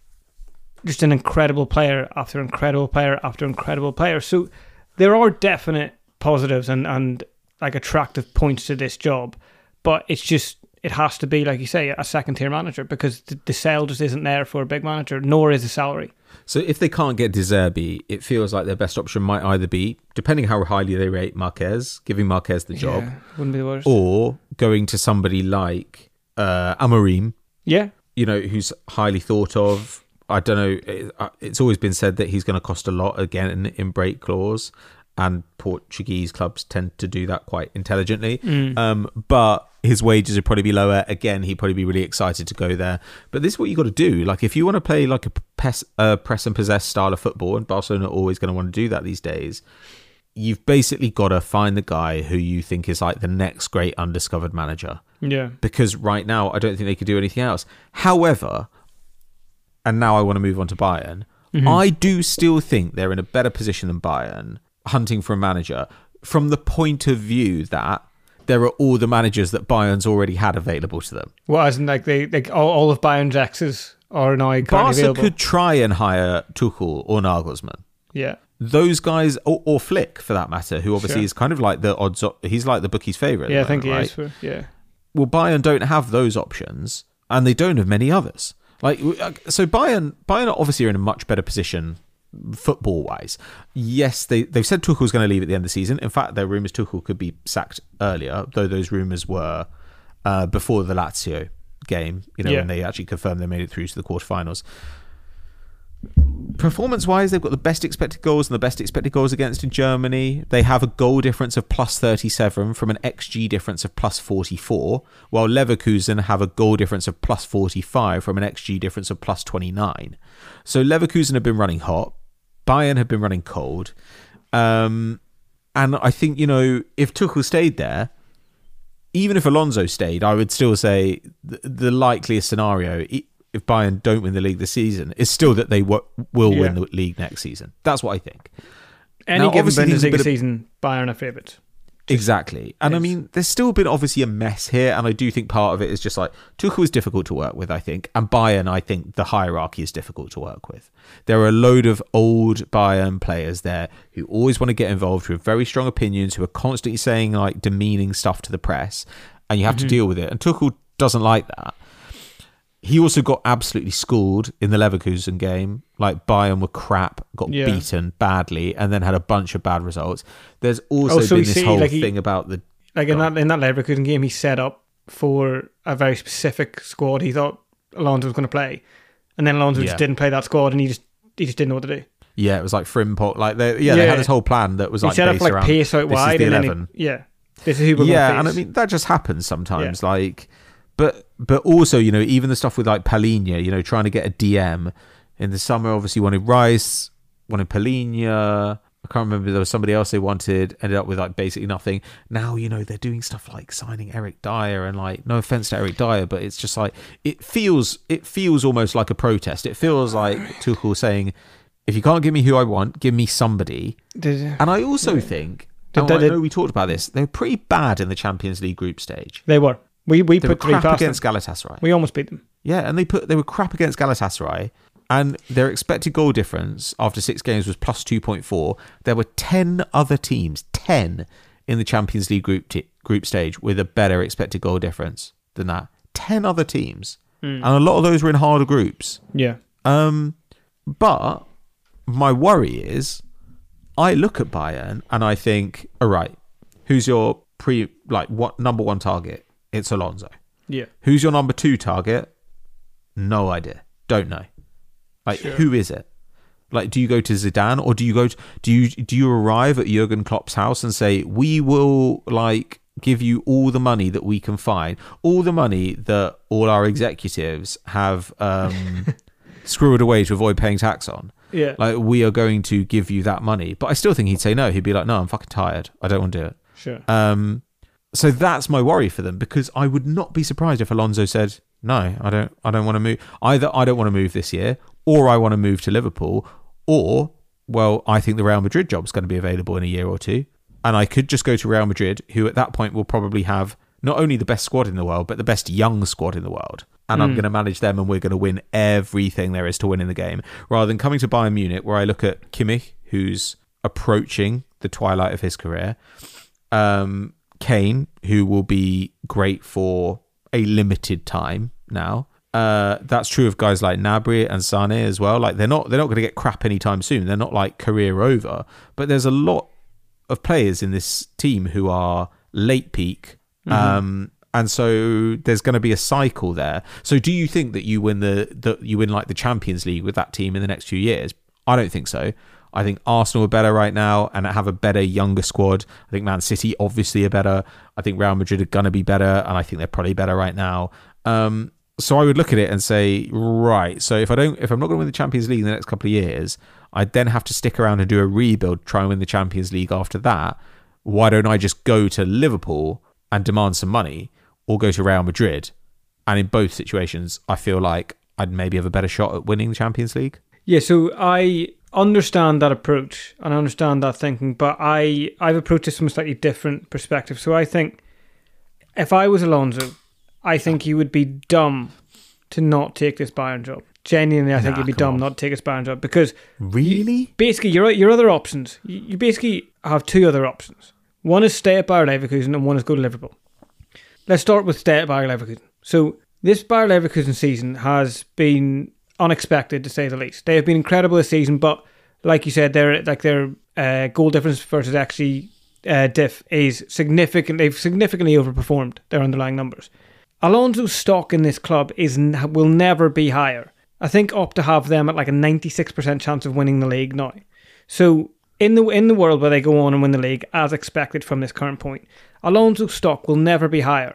just an incredible player after incredible player after incredible player. So there are definite positives and, and like attractive points to this job, but it's just it has to be, like you say, a second tier manager, because the, the sale just isn't there for a big manager, nor is the salary. So if they can't get De Zerbi, it feels like their best option might either be, depending how highly they rate Marquez, giving Marquez the job, Yeah, wouldn't be the worst. or going to somebody like uh, Amorim, Yeah, you know, who's highly thought of. I don't know. It, uh, it's always been said that he's going to cost a lot again in, in break clause, and Portuguese clubs tend to do that quite intelligently. Mm. Um, but his wages would probably be lower. Again, he'd probably be really excited to go there. But this is what you got to do. Like, if you want to play like a press, uh, press and possess style of football, and Barcelona are always going to want to do that these days, you've basically got to find the guy who you think is like the next great undiscovered manager. yeah, Because right now, I don't think they could do anything else. However, and now I want to move on to Bayern, Mm-hmm. I do still think they're in a better position than Bayern hunting for a manager, from the point of view that there are all the managers that Bayern's already had available to them. well, as in like they like all, all of Bayern's exes are now currently Barca available. could try and hire Tuchel or Nagelsmann. Yeah, Those guys, or, or Flick for that matter, who obviously Sure. is kind of like the odds. He's like the bookie's favourite. at yeah, I the think moment, he right? is. For, yeah, Well, Bayern don't have those options, and they don't have many others. Like, so Bayern, Bayern obviously are in a much better position football-wise. Yes, they they've said Tuchel's going to leave at the end of the season. In fact, there are rumours Tuchel could be sacked earlier, though those rumours were uh, before the Lazio game. You know, Yeah. when they actually confirmed they made it through to the quarterfinals. Performance-wise, they've got the best expected goals and the best expected goals against in Germany. They have a goal difference of plus thirty-seven from an X G difference of plus forty-four, while Leverkusen have a goal difference of plus forty-five from an X G difference of plus twenty-nine. So Leverkusen have been running hot. Bayern have been running cold. Um, and I think, you know, if Tuchel stayed there, even if Alonso stayed, I would still say the, the likeliest scenario, if Bayern don't win the league this season, is still that they w- will Yeah. win the league next season. That's what I think. any Now, given obviously, there's a Bundesliga bit of- season, Bayern are favourites. Exactly. And I Yes. mean, there's still been obviously a mess here, and I do think part of it is just like Tuchel is difficult to work with, I think, and Bayern, I think the hierarchy is difficult to work with. There are a load of old Bayern players there who always want to get involved, who have very strong opinions, who are constantly saying like demeaning stuff to the press, and you have Mm-hmm. to deal with it. And Tuchel doesn't like that. He also got absolutely schooled in the Leverkusen game. Like, Bayern were crap, got Yeah. beaten badly, and then had a bunch of bad results. There's also Oh, so been you this see, whole like, he- thing about the... Like in Go on. that in that Leverkusen game, he set up for a very specific squad he thought Alonso was going to play, and then Alonso Yeah. just didn't play that squad, and he just he just didn't know what to do. Yeah, it was like Frimpong. Like they, yeah, they Yeah. had this whole plan that was He like set up based like around pace out this is wide, the and then eleven. he, yeah, this is who we're Yeah, gonna and I face. mean that just happens sometimes. Like, but but also, you know, even the stuff with like Palhinha, you know, trying to get a D M in the summer. Obviously, wanted Rice, wanted Palhinha. I can't remember. There was somebody else they wanted. Ended up with like basically nothing. Now, you know, they're doing stuff like signing Eric Dyer, and like, no offense to Eric Dyer, but it's just like it feels. It feels almost like a protest. It feels like Tuchel saying, "If you can't give me who I want, give me somebody." Did- And I also think, Did- oh, did- I know we talked about this. They were pretty bad in the Champions League group stage. They were. We we They were put three crap past them. against Galatasaray. We almost beat them. Yeah, and they put they were crap against Galatasaray, and their expected goal difference after six games was plus two point four. There were ten other teams, ten in the Champions League group t- group stage with a better expected goal difference than that. Ten other teams, and a lot of those were in harder groups. Yeah. Um, but my worry is, I look at Bayern and I think, all right, who's your pre like what number one target? It's Alonso. Yeah. Who's your number two target? No idea. Don't know. Like, Sure. who is it? Like, do you go to Zidane, or do you go to, do you do you arrive at Jurgen Klopp's house and say, we will like give you all the money that we can find, all the money that all our executives have um, squirreled away to avoid paying tax on? Yeah. Like, we are going to give you that money. But I still think he'd say no. He'd be like, no, I'm fucking tired. I don't want to do it. Sure. Um, so that's my worry for them, because I would not be surprised if Alonso said, no, I don't, I don't want to move. Either I don't want to move this year, or I want to move to Liverpool, or, well, I think the Real Madrid job's going to be available in a year or two. And I could just go to Real Madrid, who at that point will probably have not only the best squad in the world, but the best young squad in the world. And I'm going to manage them, and we're going to win everything there is to win in the game. Rather than coming to Bayern Munich, where I look at Kimmich, who's approaching the twilight of his career, um, Kane, who will be great for a limited time now. Uh, that's true of guys like Gnabry and Sané as well. Like, they're not they're not going to get crap anytime soon. They're not like career over. But there's a lot of players in this team who are late peak. Mm-hmm. Um, and so there's going to be a cycle there. So do you think that you win the, the you win like the Champions League with that team in the next few years? I don't think so. I think Arsenal are better right now and have a better younger squad. I think Man City obviously are better. I think Real Madrid are going to be better, and I think they're probably better right now. Um, so I would look at it and say, right, so if I don't, if I'm not going to win the Champions League in the next couple of years, I'd then have to stick around and do a rebuild, try and win the Champions League after that. Why don't I just go to Liverpool and demand some money, or go to Real Madrid? And in both situations, I feel like I'd maybe have a better shot at winning the Champions League. Yeah, so I understand that approach and I understand that thinking, but I, I've approached this from a slightly different perspective. So I think if I was Alonso, I think you would be dumb to not take this Bayern job. Genuinely, I think Nah, you'd be come dumb on. not to take this Bayern job, because Really? basically your your other options, you, you basically have two other options. One is stay at Bayer Leverkusen and one is go to Liverpool. Let's start with stay at Bayer Leverkusen. So this Bayer Leverkusen season has been unexpected, to say the least. They have been incredible this season, but like you said, their like their uh, goal difference versus actually uh, diff is significant. They've significantly overperformed their underlying numbers. Alonso's stock in this club is will never be higher. I think up to have them at like a ninety-six percent chance of winning the league now. So in the in the world where they go on and win the league as expected from this current point, Alonso's stock will never be higher.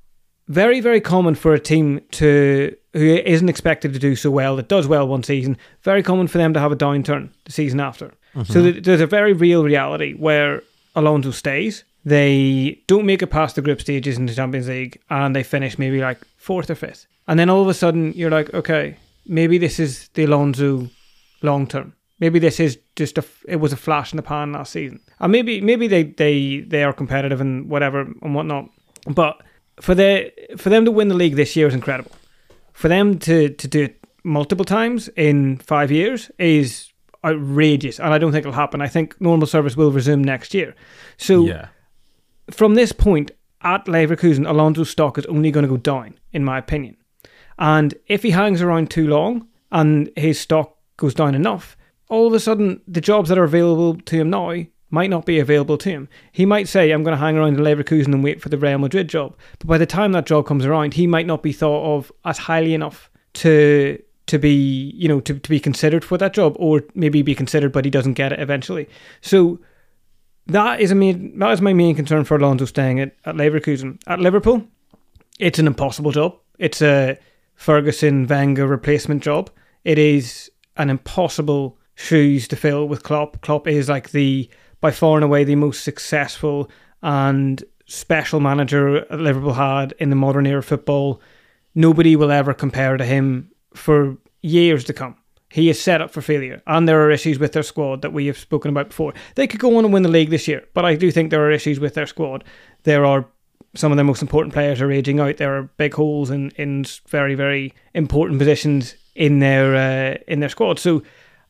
Very, very common for a team to who isn't expected to do so well, that does well one season, very common for them to have a downturn the season after. Mm-hmm. So th- there's a very real reality where Alonso stays. They don't make it past the group stages in the Champions League, and they finish maybe like fourth or fifth. And then all of a sudden you're like, okay, maybe this is the Alonso long term. Maybe this is just a, it was a flash in the pan last season. And maybe maybe they, they, they are competitive and whatever and whatnot. But for the for them to win the league this year is incredible. For them to, to do it multiple times in five years is outrageous. And I don't think it'll happen. I think normal service will resume next year. So Yeah. from this point, at Leverkusen, Alonso's stock is only going to go down, in my opinion. And if he hangs around too long and his stock goes down enough, all of a sudden the jobs that are available to him now might not be available to him. He might say, I'm going to hang around in Leverkusen and wait for the Real Madrid job. But by the time that job comes around, he might not be thought of as highly enough to to be, you know, to, to be considered for that job, or maybe be considered, but he doesn't get it eventually. So that is a main, that is my main concern for Alonso staying at, at Leverkusen. At Liverpool, it's an impossible job. It's a Ferguson Wenger replacement job. It is an impossible shoes to fill with Klopp. Klopp is like the, by far and away, the most successful and special manager Liverpool had in the modern era of football. Nobody will ever compare to him for years to come. He is set up for failure, and there are issues with their squad that we have spoken about before. They could go on and win the league this year, but I do think there are issues with their squad. There are some of their most important players are aging out. There are big holes in, in very, very important positions in their uh, in their squad. So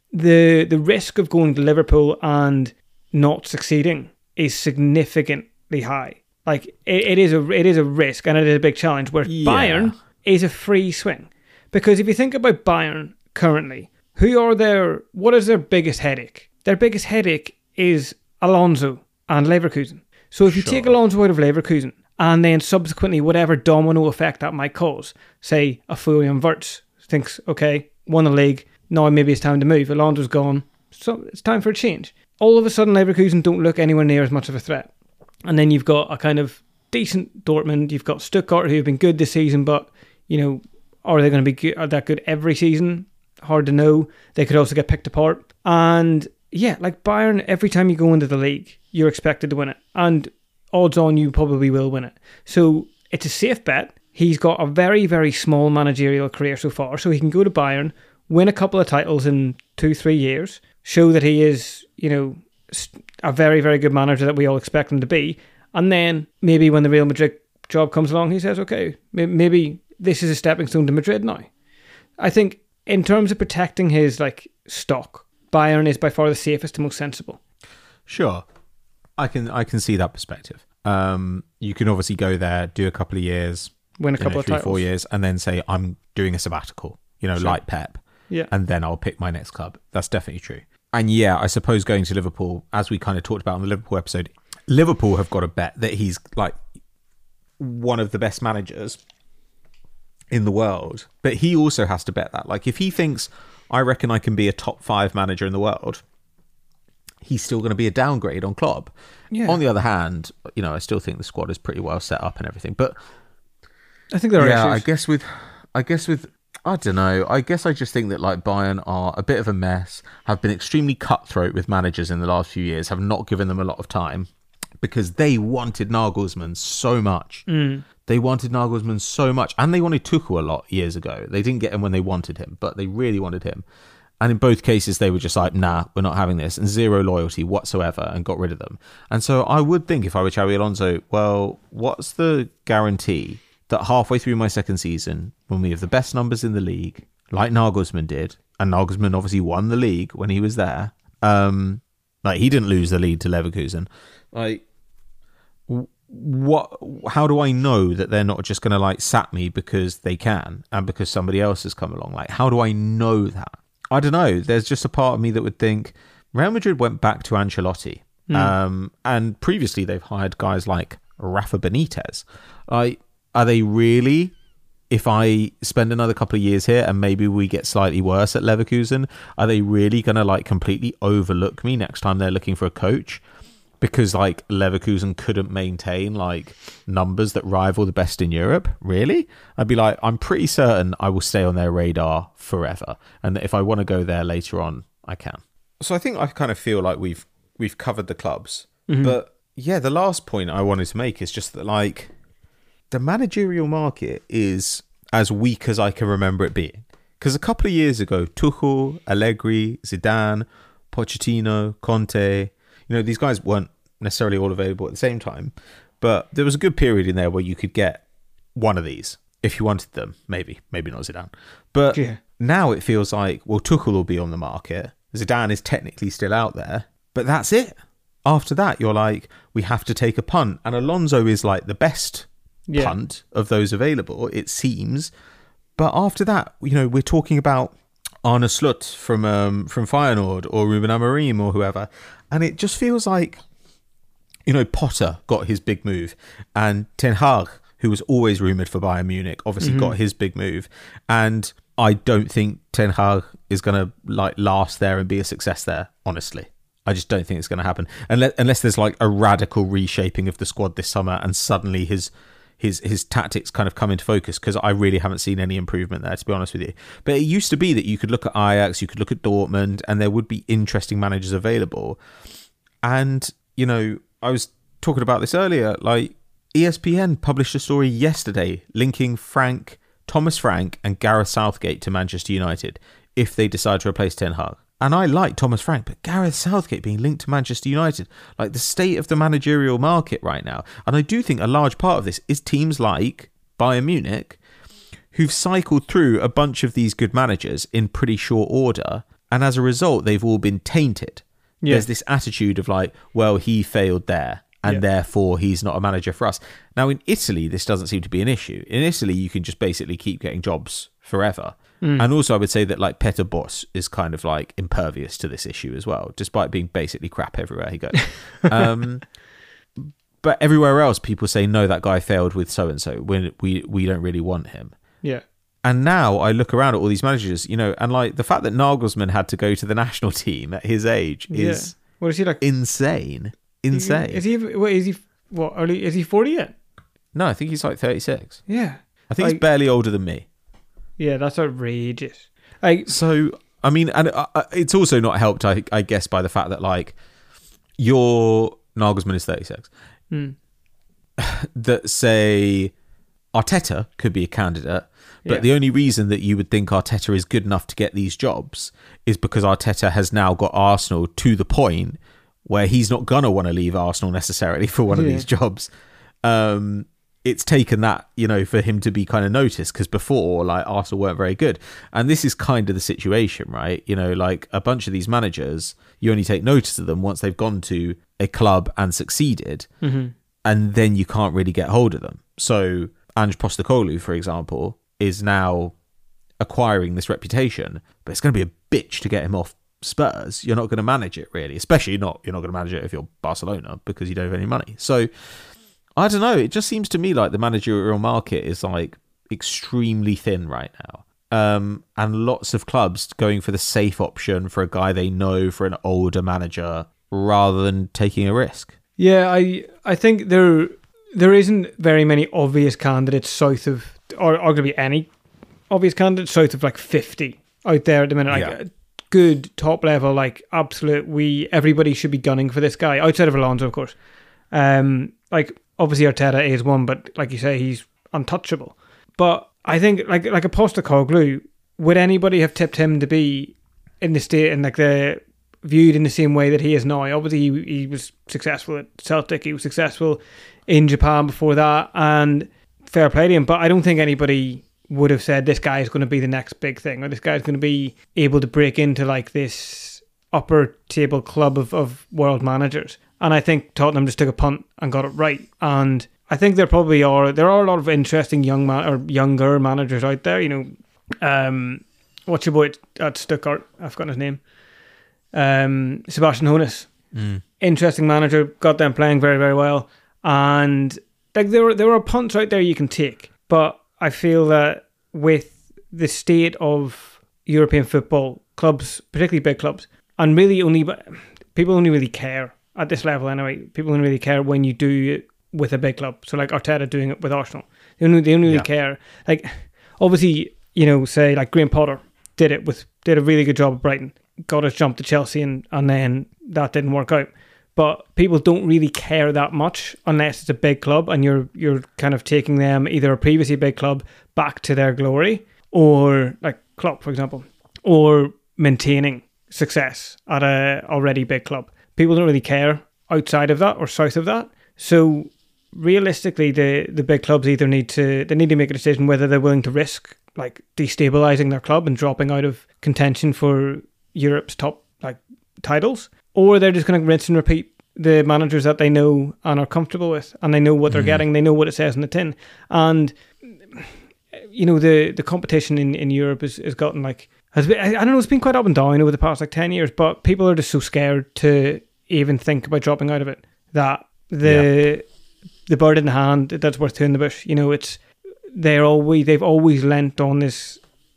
the the risk of going to Liverpool and not succeeding is significantly high. Like it, it is a it is a risk, and it is a big challenge. Where Yeah. Bayern is a free swing, because if you think about Bayern currently, who are their what is their biggest headache? Their biggest headache is Alonso and Leverkusen. So if you Sure. take Alonso out of Leverkusen, and then subsequently whatever domino effect that might cause, say a Florian Wirtz thinks, okay, won the league, now maybe it's time to move. Alonso's gone, so it's time for a change. All of a sudden, Leverkusen don't look anywhere near as much of a threat. And then you've got a kind of decent Dortmund. You've got Stuttgart, who have been good this season, but, you know, are they going to be good, are that good every season? Hard to know. They could also get picked apart. And yeah, like Bayern, every time you go into the league, you're expected to win it. And odds on you probably will win it. So it's a safe bet. He's got a very, very small managerial career so far. So he can go to Bayern, win a couple of titles in two, three years, show that he is, you know, a very, very good manager that we all expect him to be. And then maybe when the Real Madrid job comes along, he says, okay, maybe this is a stepping stone to Madrid now. I think in terms of protecting his like stock, Bayern is by far the safest and most sensible. Sure. I can I can see that perspective. Um, you can obviously go there, do a couple of years, Win a you couple know, of three, titles. four years, and then say, I'm doing a sabbatical, you know, Sure. like Pep. Yeah. And then I'll pick my next club. That's definitely true. And yeah, I suppose going to Liverpool, as we kind of talked about on the Liverpool episode, Liverpool have got to bet that he's like one of the best managers in the world. But he also has to bet that. Like if he thinks, I reckon I can be a top five manager in the world, he's still going to be a downgrade on Klopp. Yeah. On the other hand, you know, I still think the squad is pretty well set up and everything. But I think there are yeah, I issues. guess with, I guess with, I don't know. I guess I just think that like Bayern are a bit of a mess, have been extremely cutthroat with managers in the last few years, have not given them a lot of time because they wanted Nagelsmann so much. Mm. They wanted Nagelsmann so much, and they wanted Tuchel a lot years ago. They didn't get him when they wanted him, but they really wanted him. And in both cases, they were just like, nah, we're not having this, and zero loyalty whatsoever, and got rid of them. And so I would think if I were Xabi Alonso, well, what's the guarantee that halfway through my second season, when we have the best numbers in the league, like Nagelsmann did, and Nagelsmann obviously won the league when he was there, um, like he didn't lose the lead to Leverkusen, like, what? How do I know that they're not just going to like sack me because they can and because somebody else has come along? Like, how do I know that? I don't know. There's just a part of me that would think Real Madrid went back to Ancelotti, mm. um, and previously they've hired guys like Rafa Benitez. Like, are they really? If I spend another couple of years here and maybe we get slightly worse at Leverkusen, are they really going to like completely overlook me next time they're looking for a coach? Because like Leverkusen couldn't maintain like numbers that rival the best in Europe, really? I'd be like, I'm pretty certain I will stay on their radar forever, and that if I want to go there later on, I can. So I think I kind of feel like we've we've covered the clubs, mm-hmm. but yeah, the last point I wanted to make is just that like the managerial market is as weak as I can remember it being. Because a couple of years ago, Tuchel, Allegri, Zidane, Pochettino, Conte. You know, these guys weren't necessarily all available at the same time, but there was a good period in there where you could get one of these if you wanted them. Maybe, maybe not Zidane. But yeah. Now it feels like, well, Tuchel will be on the market. Zidane is technically still out there, but that's it. After that, you're like, we have to take a punt. And Alonso is like the best yeah. punt of those available, it seems. But after that, you know, we're talking about Arne Slot from um, from Feyenoord or Ruben Amorim or whoever. And it just feels like, you know, Potter got his big move, and Ten Hag, who was always rumoured for Bayern Munich, obviously mm-hmm. got his big move. And I don't think Ten Hag is going to like last there and be a success there, honestly. I just don't think it's going to happen unless, unless there's like a radical reshaping of the squad this summer and suddenly his his his tactics kind of come into focus, because I really haven't seen any improvement there, to be honest with you. But it used to be that you could look at Ajax, you could look at Dortmund, and there would be interesting managers available. And, you know, I was talking about this earlier, like E S P N published a story yesterday linking Frank, Thomas Frank and Gareth Southgate to Manchester United if they decide to replace Ten Hag. And I like Thomas Frank, but Gareth Southgate being linked to Manchester United, like the state of the managerial market right now. And I do think a large part of this is teams like Bayern Munich, who've cycled through a bunch of these good managers in pretty short order. And as a result, they've all been tainted. Yeah. There's this attitude of like, well, he failed there, and yeah. therefore he's not a manager for us. Now, in Italy, this doesn't seem to be an issue. In Italy, you can just basically keep getting jobs forever. Mm. And also, I would say that like Peter Bosz is kind of like impervious to this issue as well, despite being basically crap everywhere he goes. um, but everywhere else, people say, no, that guy failed with so-and-so. We, we, we don't really want him. Yeah. And now I look around at all these managers, you know, and like the fact that Nagelsmann had to go to the national team at his age is yeah. What is he like? Insane. Insane. Is he, what, is he, what, early, is he forty yet? No, I think he's like thirty-six. Yeah. I think like, he's barely older than me. Yeah, that's outrageous. Like, so, I mean, and uh, it's also not helped, I, I guess, by the fact that, like, your Nagelsmann is thirty-six. Mm. That, say, Arteta could be a candidate, but yeah. the only reason that you would think Arteta is good enough to get these jobs is because Arteta has now got Arsenal to the point where he's not going to want to leave Arsenal necessarily for one of yeah. these jobs. Um It's taken that, you know, for him to be kind of noticed, because before, like, Arsenal weren't very good. And this is kind of the situation, right? You know, like, a bunch of these managers, you only take notice of them once they've gone to a club and succeeded, mm-hmm. and then you can't really get hold of them. So, Ange Postecoglou, for example, is now acquiring this reputation, but it's going to be a bitch to get him off Spurs. You're not going to manage it, really. Especially not, you're not going to manage it if you're Barcelona, because you don't have any money. So, I don't know. It just seems to me like the managerial market is like extremely thin right now. Um, and lots of clubs going for the safe option for a guy they know, for an older manager, rather than taking a risk. Yeah, I I think there there isn't very many obvious candidates south of, or arguably any obvious candidates south of like fifty out there at the minute. Like yeah. good top level, like absolute. We everybody should be gunning for this guy outside of Alonso, of course. Um, like. Obviously, Arteta is one, but like you say, he's untouchable. But I think, like like a Postecoglou, would anybody have tipped him to be in the state and like the viewed in the same way that he is now? Obviously, he, he was successful at Celtic. He was successful in Japan before that, and fair play to him. But I don't think anybody would have said this guy is going to be the next big thing, or this guy is going to be able to break into like this upper table club of, of world managers. And I think Tottenham just took a punt and got it right. And I think there probably are there are a lot of interesting young man or younger managers out there. You know, um, what's your boy at Stuttgart? I've forgotten his name. Um, Sebastian Hoeneß. Mm. Interesting manager. Got them playing very very well. And like there were there are punts out there you can take. But I feel that with the state of European football, clubs, particularly big clubs, and really only people only really care. At this level anyway, people don't really care when you do it with a big club. So like Arteta doing it with Arsenal. They don't, they don't really yeah. care. Like, obviously, you know, say like Graham Potter did it with, did a really good job at Brighton. Got us jumped to Chelsea and, and then that didn't work out. But people don't really care that much unless it's a big club and you're you're kind of taking them, either a previously big club, back to their glory, or like Klopp, for example, or maintaining success at a already big club. People don't really care outside of that or south of that. So realistically, the, the big clubs either need to they need to make a decision whether they're willing to risk like destabilizing their club and dropping out of contention for Europe's top like titles, or they're just going to rinse and repeat the managers that they know and are comfortable with, and they know what they're mm. getting, they know what it says in the tin. And you know, the the competition in, in Europe is has gotten like has been, I, I don't know, it's been quite up and down over the past like ten years, but people are just so scared to even think about dropping out of it that the yeah. the bird in the hand that's worth two in the bush. You know, it's they're always they've always lent on this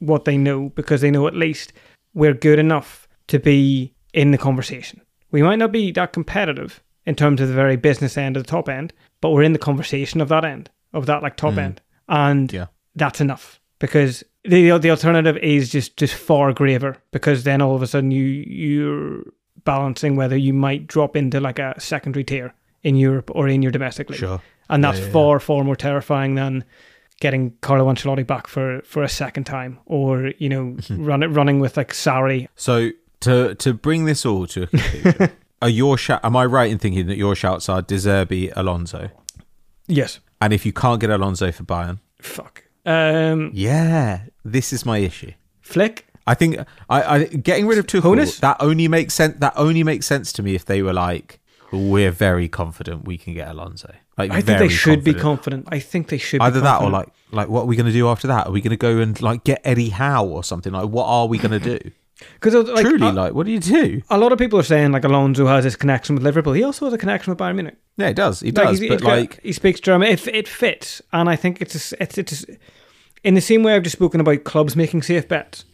what they know, because they know at least we're good enough to be in the conversation. We might not be that competitive in terms of the very business end of the top end, but we're in the conversation of that end, of that like top mm. end. And yeah. that's enough, because the the alternative is just, just far graver, because then all of a sudden you, you're balancing whether you might drop into like a secondary tier in Europe or in your domestic league. Sure. And that's yeah, yeah, far, yeah. far more terrifying than getting Carlo Ancelotti back for, for a second time, or, you know, run it, running with like Sarri. So to to bring this all to a conclusion, are your sh- am I right in thinking that your shouts are De Zerbi, Alonso? Yes. And if you can't get Alonso for Bayern? Fuck. Um, yeah, this is my issue. Flick? I think I, I getting rid of Tuchel, Honus? that only makes sense. That only makes sense to me if they were like, we're very confident we can get Alonso. Like, I think very they should confident. be confident. I think they should Either be that or confident. like, like what are we going to do after that? Are we going to go and like get Eddie Howe or something? Like, what are we going to do? Because like, Truly, uh, like, what do you do? A lot of people are saying like Alonso has this connection with Liverpool. He also has a connection with Bayern Munich. Yeah, he does. He Like, does. he's- but he's got- like, he speaks German. It, it fits, and I think it's a, it's it's a, in the same way I've just spoken about clubs making safe bets.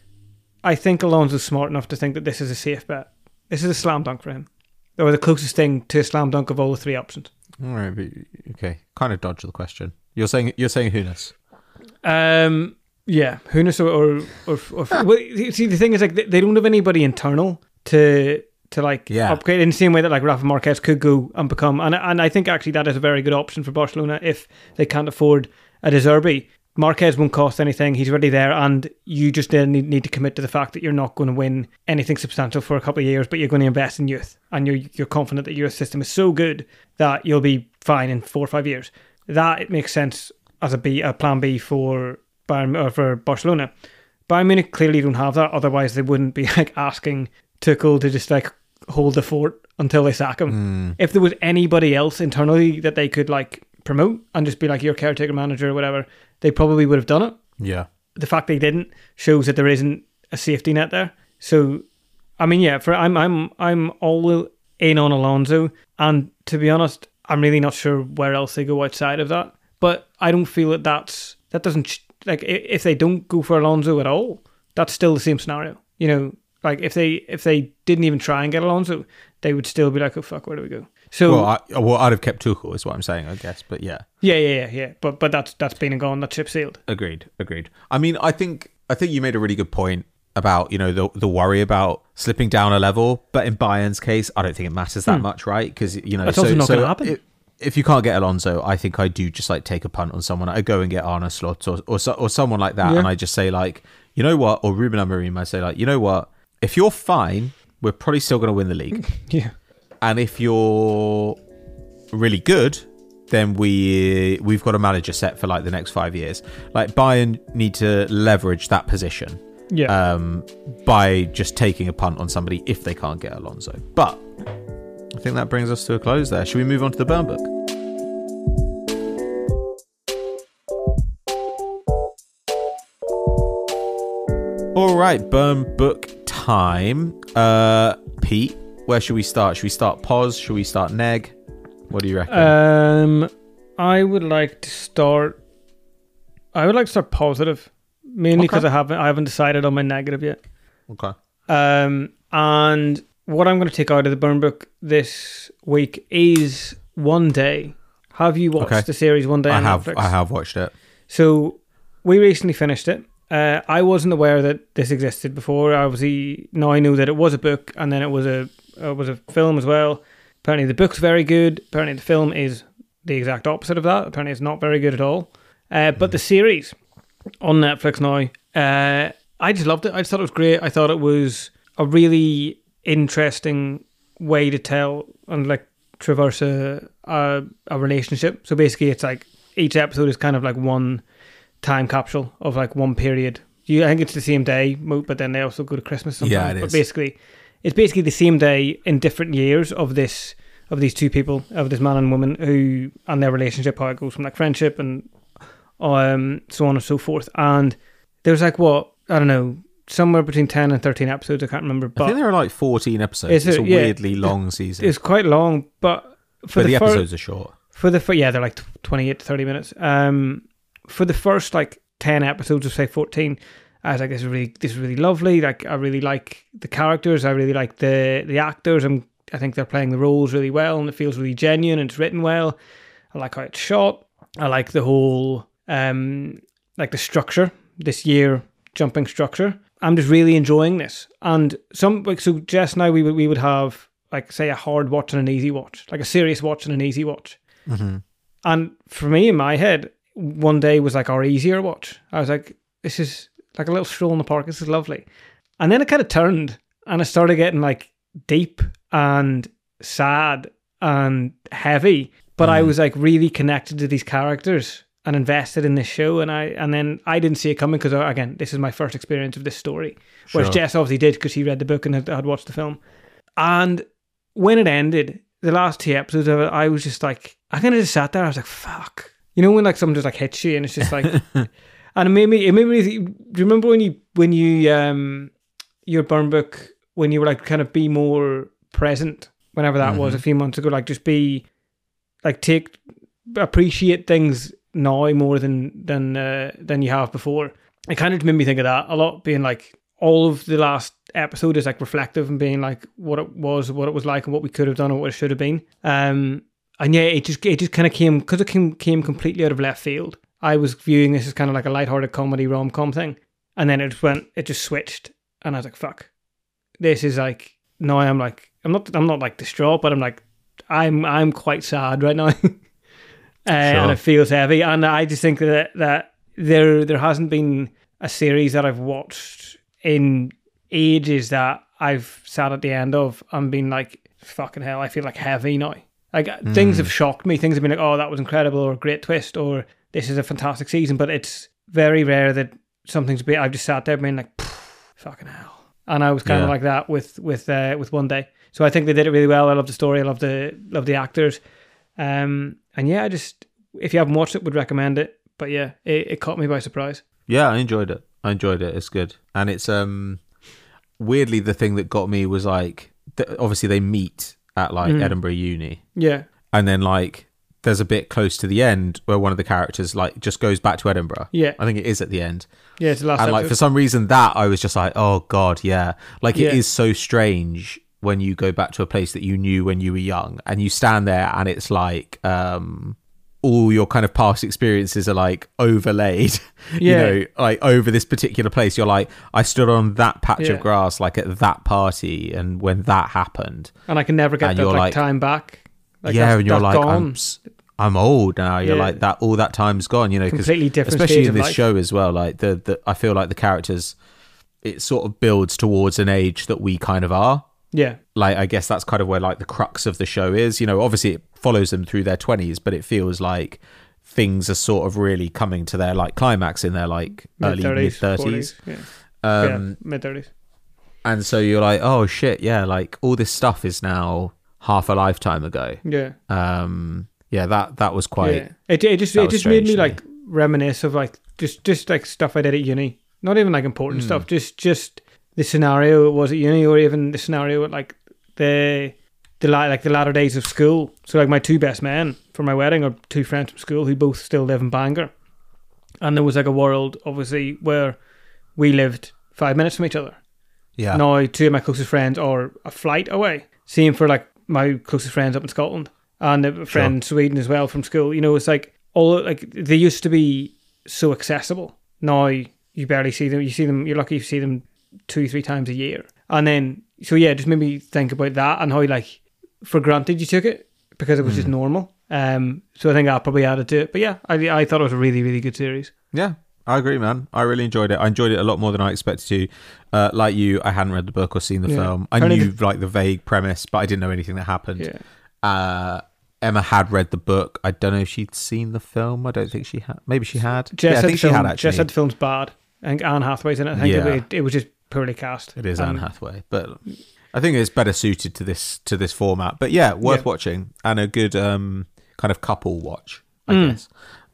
I think Alonso's smart enough to think that this is a safe bet. This is a slam dunk for him, or the closest thing to a slam dunk of all the three options. all right, but, okay, kind of dodge the question. You're saying you're saying Hunas. Um, yeah, Hunas or or, or, or well, see, the thing is, like, they, they don't have anybody internal to to like Yeah. upgrade in the same way that like Rafa Marquez could go and become, and and I think actually that is a very good option for Barcelona if they can't afford a De Zerbi. Marquez won't cost anything. He's already there, and you just then need, need to commit to the fact that you're not going to win anything substantial for a couple of years, but you're going to invest in youth, and you're you're confident that your system is so good that you'll be fine in four or five years. That it makes sense as a B, a plan B for Bayern or for Barcelona. Bayern Munich clearly don't have that. Otherwise, they wouldn't be like asking Tuchel to just like hold the fort until they sack him. Mm. If there was anybody else internally that they could like promote and just be like your caretaker manager or whatever, they probably would have done it. Yeah. The fact they didn't shows that there isn't a safety net there. So, I mean, yeah, for I'm I'm I'm all in on Alonso, and to be honest, I'm really not sure where else they go outside of that. But I don't feel that that's that doesn't like i- if they don't go for Alonso at all, that's still the same scenario. You know, like if they if they didn't even try and get Alonso, they would still be like, oh fuck, where do we go? So Well, I, well, I'd have kept Tuchel, is what I'm saying, I guess. But yeah, yeah, yeah, yeah, yeah. But but that's that's been and gone. That ship sailed. agreed, agreed. I mean, I think I think you made a really good point about, you know, the the worry about slipping down a level. But in Bayern's case, I don't think it matters that much, right? Because, you know, That's so, also not so gonna happen. If, if you can't get Alonso, I think I do just like take a punt on someone. I go and get Arne Slot or or, so, or someone like that, Yeah. and I just say like, you know what, or Ruben Amorim, I say like, you know what, if you're fine, we're probably still going to win the league. Yeah. And if you're really good, then we we've got a manager set for like the next five years. Like Bayern need to leverage that position Yeah. um, by just taking a punt on somebody if they can't get Alonso. But I think that brings us to a close there. Should we move on to the burn book? All right, burn book time. Uh, Pete, where should we start? Should we start Pos? Should we start Neg? What do you reckon? Um, I would like to start. I would like to start positive, mainly Okay. because I haven't I haven't decided on my negative yet. okay. Um, and what I'm going to take out of the burn book this week is One Day. Have you watched Okay. the series One Day I on have Netflix? I have watched it. So we recently finished it. Uh, I wasn't aware that this existed before. Obviously, now I know that it was a book and then it was a uh, was a film as well. Apparently, the book's very good. Apparently, the film is the exact opposite of that. Apparently, it's not very good at all. Uh, but the series on Netflix now, uh, I just loved it. I just thought it was great. I thought it was a really interesting way to tell and like traverse a, a a relationship. So basically, it's like each episode is kind of like one time capsule of like one period. You, I think it's the same day, mo- but then they also go to Christmas sometimes. Yeah, it But is. basically, it's basically the same day in different years of this of these two people, of this man and woman, who and their relationship, how it goes from like friendship and um so on and so forth. And there's like what I don't know, somewhere between ten and thirteen episodes. I can't remember, I but think there are like fourteen episodes. Is It's it? a Yeah. weirdly long season. it's quite long. But for but the, the, fir- episodes are short. for the fir- yeah, they're like twenty-eight to thirty minutes. Um, for the first like ten episodes of say fourteen, I was like, this is really, this is really lovely. Like, I really like the characters. I really like the the actors. I'm, I think they're playing the roles really well, and it feels really genuine, and it's written well. I like how it's shot. I like the whole, um, like the structure, this year jumping structure. I'm just really enjoying this. And some, like, so Jess and I, we would we would have, like, say, a hard watch and an easy watch, like a serious watch and an easy watch. Mm-hmm. And for me, in my head, one day was like our easier watch. I was like, this is like a little stroll in the park. This is lovely. And then it kind of turned, and it started getting like deep and sad and heavy. But mm. I was like really connected to these characters and invested in this show. And I and then I didn't see it coming because, again, this is my first experience of this story. Sure. Whereas Jess obviously did because he read the book and had, had watched the film. And when it ended, the last two episodes of it, I was just like, I kind of just sat there. I was like, fuck. You know when like someone just like hits you and it's just like... And it made me, it made me, do you remember when you, when you, um, your burn book, when you were like kind of be more present, whenever that mm-hmm. was a few months ago, like just be, like take, appreciate things now more than, than, uh, than you have before. It kind of made me think of that a lot, being like, all of the last episode is like reflective and being like what it was, what it was like and what we could have done and what it should have been. Um, and yeah, it just, it just kind of came, because it came, came completely out of left field. I was viewing this as kind of like a lighthearted comedy rom-com thing. And then it just went, it just switched. And I was like, fuck. This is like, no, I'm like, I'm not, I'm not like distraught, but I'm like, I'm, I'm quite sad right now. uh, sure. And it feels heavy. And I just think that, that there, there hasn't been a series that I've watched in ages that I've sat at the end of and been like, fucking hell, I feel like heavy now. Like mm. things have shocked me. Things have been like, oh, that was incredible, or a great twist, or this is a fantastic season. But it's very rare that something's been, I've just sat there being like, fucking hell. And I was kind yeah. of like that with with uh, with One Day. So I think they did it really well. I love the story. I love the love the actors. Um, and yeah, I just, if you haven't watched it, would recommend it. But yeah, it, it caught me by surprise. Yeah, I enjoyed it. I enjoyed it. It's good. And it's um weirdly, the thing that got me was like, th- obviously they meet at like mm. Edinburgh Uni. Yeah. And then like there's a bit close to the end where one of the characters like just goes back to Edinburgh. Yeah. I think it is at the end. Yeah, it's the last And episode. like for some reason that I was just like, oh God, yeah. Like yeah. it is so strange when you go back to a place that you knew when you were young and you stand there and it's like um all your kind of past experiences are like overlaid, you yeah. know, like over this particular place. You're like, I stood on that patch yeah. of grass, like at that party, and when that happened, and I can never get and that you're like, like, time back. Like, yeah, that's, and you're that's like, gone. I'm, s- I'm old now. You're Yeah. like that. All that time's gone. You know, 'cause Completely different especially stage in of this life. show as well. Like the, the, I feel like the characters, it sort of builds towards an age that we kind of are. Yeah. Like, I guess that's kind of where like the crux of the show is. You know, obviously it follows them through their twenties, but it feels like things are sort of really coming to their like climax in their like early mid thirties. Yeah. Um, yeah, mid thirties. And so you're like, oh shit, yeah, like all this stuff is now half a lifetime ago. Yeah. Um, yeah, that that was quite. Yeah. It it just that it was just made me strange to like reminisce of like just just like stuff I did at uni. Not even like important Mm. stuff. Just just the scenario it was at uni, or even the scenario at like the the la- like the latter days of school. So like my two best men for my wedding are two friends from school who both still live in Bangor, and there was like a world obviously where we lived five minutes from each other. Yeah. Now two of my closest friends are a flight away. Same for like my closest friends up in Scotland and a friend in Sweden as well from school. You know, it's like all like they used to be so accessible. Now you barely see them. You see them. You're lucky you see them two, three times a year. And then so yeah, just made me think about that and how like for granted you took it because it was mm. just normal. Um, so I think that probably added to it. But yeah, I I thought it was a really really good series. Yeah. I agree, man. I really enjoyed it. I enjoyed it a lot more than I expected to. Uh, like you, I hadn't read the book or seen the Yeah. film. I Only knew the- like the vague premise, but I didn't know anything that happened. Yeah. Uh, Emma had read the book. I don't know if she'd seen the film. I don't think she had. Maybe she had. Jess yeah, I said think the she film, had actually. Jess said the film's bad. I think Anne Hathaway's in it. I think Yeah. it, it was just poorly cast. It is Um, Anne Hathaway, but I think it's better suited to this to this format. But yeah, worth Yeah. watching and a good um, kind of couple watch, I Mm. guess.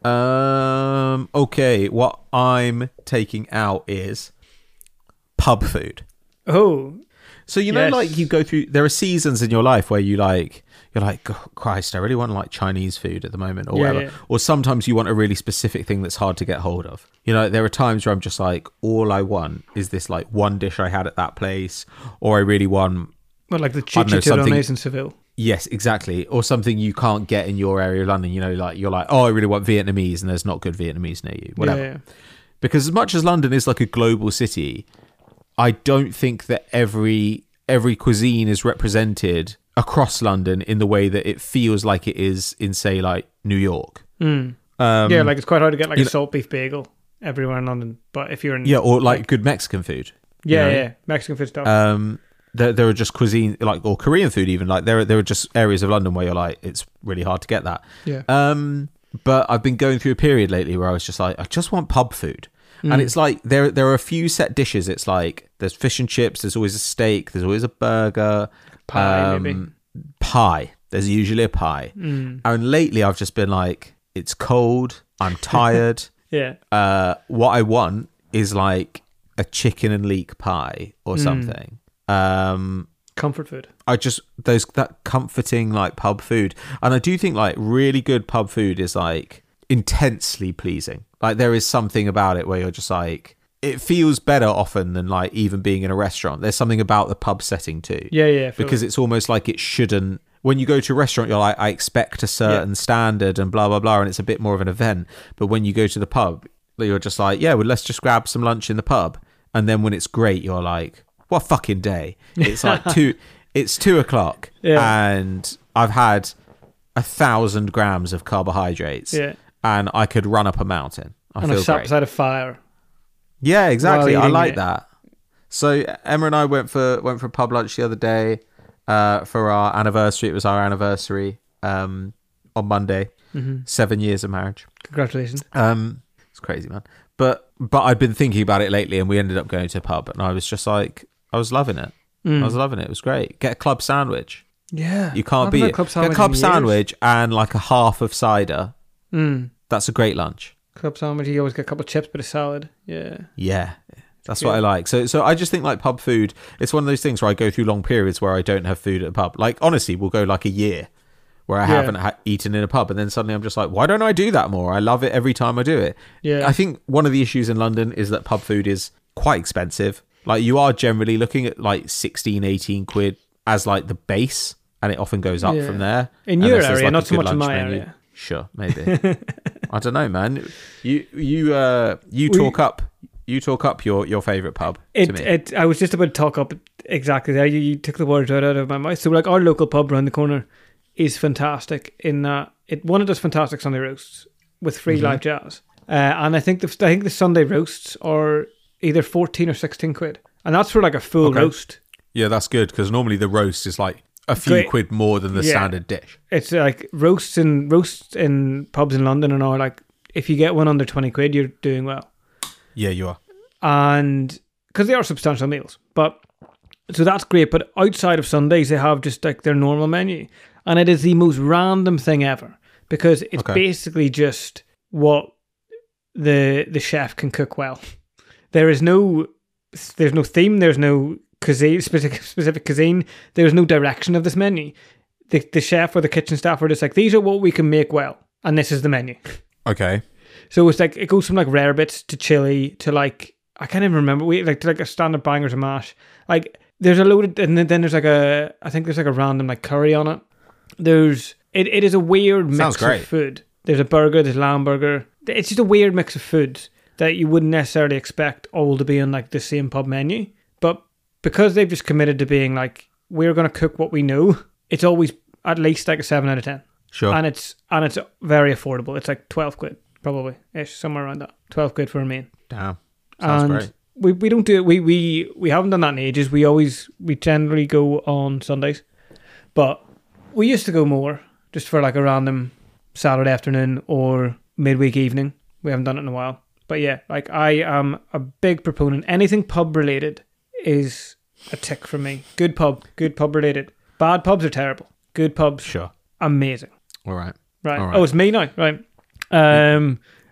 Um, okay, what I'm taking out is pub food. Oh, So, you know, Yes. like you go through, there are seasons in your life where you like, you're like, "God, Christ, I really want like Chinese food at the moment or Yeah, whatever. yeah. Or sometimes you want a really specific thing that's hard to get hold of. You know, there are times where I'm just like, all I want is this like one dish I had at that place, or I really want, Well, like the I don't know, something- chicharrones in Seville. yes, exactly. Or something you can't get in your area of London. You know, like you're like, oh, I really want Vietnamese and there's not good Vietnamese near you, whatever. Yeah, yeah. Because as much as London is like a global city, I don't think that every every cuisine is represented across London in the way that it feels like it is in, say, like New York. Mm. Um, yeah, like it's quite hard to get like you a know- salt beef bagel everywhere in London. But if you're in yeah, or like good Mexican food. you yeah, know? yeah, Mexican food stuff. Um, there, there are just cuisine like or Korean food even like there are, there are just areas of London where you're like it's really hard to get that. yeah, Um, but I've been going through a period lately where I was just like, I just want pub food. Mm. And it's like there there are a few set dishes. It's like there's fish and chips, there's always a steak, there's always a burger, Pie, um, maybe. pie. There's usually a pie. Mm. And lately I've just been like, it's cold, I'm tired. yeah, uh, what I want is like a chicken and leek pie or Mm. something. Um, comfort food. I just those that comforting like pub food, and I do think like really good pub food is like intensely pleasing. Like there is something about it where you're just like it feels better often than like even being in a restaurant. There's something about the pub setting too, Yeah, yeah, fully. because it's almost like it shouldn't. When you go to a restaurant, you're like, I expect a certain Yeah. standard and blah blah blah, and it's a bit more of an event. But when you go to the pub, you're just like, yeah, well, let's just grab some lunch in the pub, and then when it's great, you're like, what fucking day? It's like two. It's two o'clock, Yeah. and I've had a thousand grams of carbohydrates, yeah, and I could run up a mountain. I and I feel sat great. beside a fire. Yeah, exactly. while I eating like it. that. So Emma and I went for went for pub lunch the other day uh, for our anniversary. It was our anniversary um, on Monday. hmm Seven years of marriage. Congratulations. Um, it's crazy, man. But but I'd been thinking about it lately, and we ended up going to a pub, and I was just like, I was loving it. Mm. I was loving it. It was great. Get a club sandwich. Yeah, You can't I haven't beat had it. club Get a sandwich club in years. sandwich and like a half of cider. Mm. That's a great lunch. Club sandwich. You always get a couple of chips, bit of salad. Yeah, Yeah, that's Yeah. what I like. So, so I just think like pub food. It's one of those things where I go through long periods where I don't have food at a pub. Like honestly, we'll go like a year where I Yeah. haven't ha- eaten in a pub, and then suddenly I'm just like, why don't I do that more? I love it every time I do it. yeah. I think one of the issues in London is that pub food is quite expensive. Like you are generally looking at like sixteen, eighteen quid as like the base, and it often goes up Yeah. from there. In your Unless there's, area, like, a not so good much in lunch my menu. area. Sure, maybe. I don't know, man. You you uh you We- talk up you talk up your, your favourite pub to It, me. it. I was just about to talk up exactly there. You, you took the words right out of my mouth. So, like, our local pub around the corner is fantastic in that it one of those fantastic Sunday roasts with free Mhm. live jazz, uh, and I think the I think the Sunday roasts are either fourteen or sixteen quid, and that's for like a full Okay. roast. Yeah, that's good because normally the roast is like a few Great. quid more than the Yeah. standard dish. It's like roasts in roasts in pubs in London and all. Like, if you get one under twenty quid, you're doing well. Yeah, you are. And because they are substantial meals, but so that's great. But outside of Sundays, they have just like their normal menu, and it is the most random thing ever because it's Okay. basically just what the the chef can cook well. There is no there's no theme. There's no cuisine specific specific cuisine. There's no direction of this menu. The the chef or the kitchen staff are just like, these are what we can make well, and this is the menu. Okay. So it's like it goes from like rare bits to chili to like I can't even remember. We like to like a standard bangers and mash. Like there's a load of, and then, then there's like a I think there's like a random like curry on it. There's it, it is a weird mix Sounds great. of food. There's a burger, there's lamb burger. It's just a weird mix of foods that you wouldn't necessarily expect all to be on like the same pub menu. But because they've just committed to being like, we're gonna cook what we know, it's always at least like a seven out of ten. Sure. And it's and it's very affordable. It's like twelve quid, probably ish, somewhere around that. Twelve quid for a main. Damn. Sounds and great. we we don't do it. We we we haven't done that in ages. We always we generally go on Sundays, but we used to go more just for like a random Saturday afternoon or midweek evening. We haven't done it in a while. But yeah, like I am a big proponent. Anything pub related is a tick for me. Good pub, good pub related. Bad pubs are terrible. Good pubs, Sure. amazing. All right. Right. All right. Oh, it's me now. Right. Um,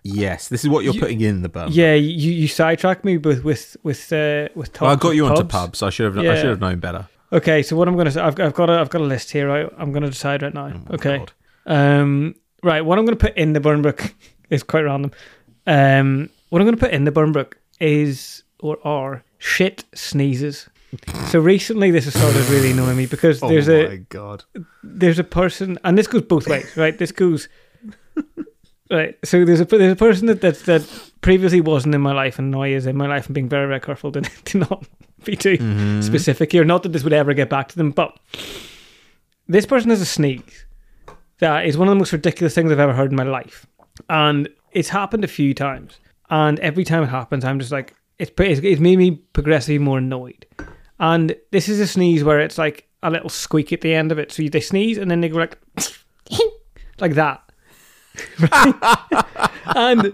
Yes, this is what you're You- putting in the bum. Yeah, you, you sidetracked me with with with uh, with talk Well, I got of you onto pubs. pubs. I should have. I Yeah. should have known better. Okay, so what I'm gonna say, I've I've got a I've got a list here. Right, I'm gonna decide right now. Oh my okay. God. Um. Right. What I'm gonna put in the burn book is quite random. Um. What I'm gonna put in the burn book is or are shit sneezes. So recently, this has started really annoying me because there's oh a my god. there's a person, and this goes both ways, right? This goes right. So there's a there's a person that that, that previously wasn't in my life and now is in my life, and being very very careful to, to not be too Mhm. specific here. Not that this would ever get back to them, but this person has a sneeze that is one of the most ridiculous things I've ever heard in my life, and it's happened a few times. And every time it happens, I'm just like, it's it's, it's made me progressively more annoyed. And this is a sneeze where it's like a little squeak at the end of it. So they sneeze and then they go like, like that. Right? And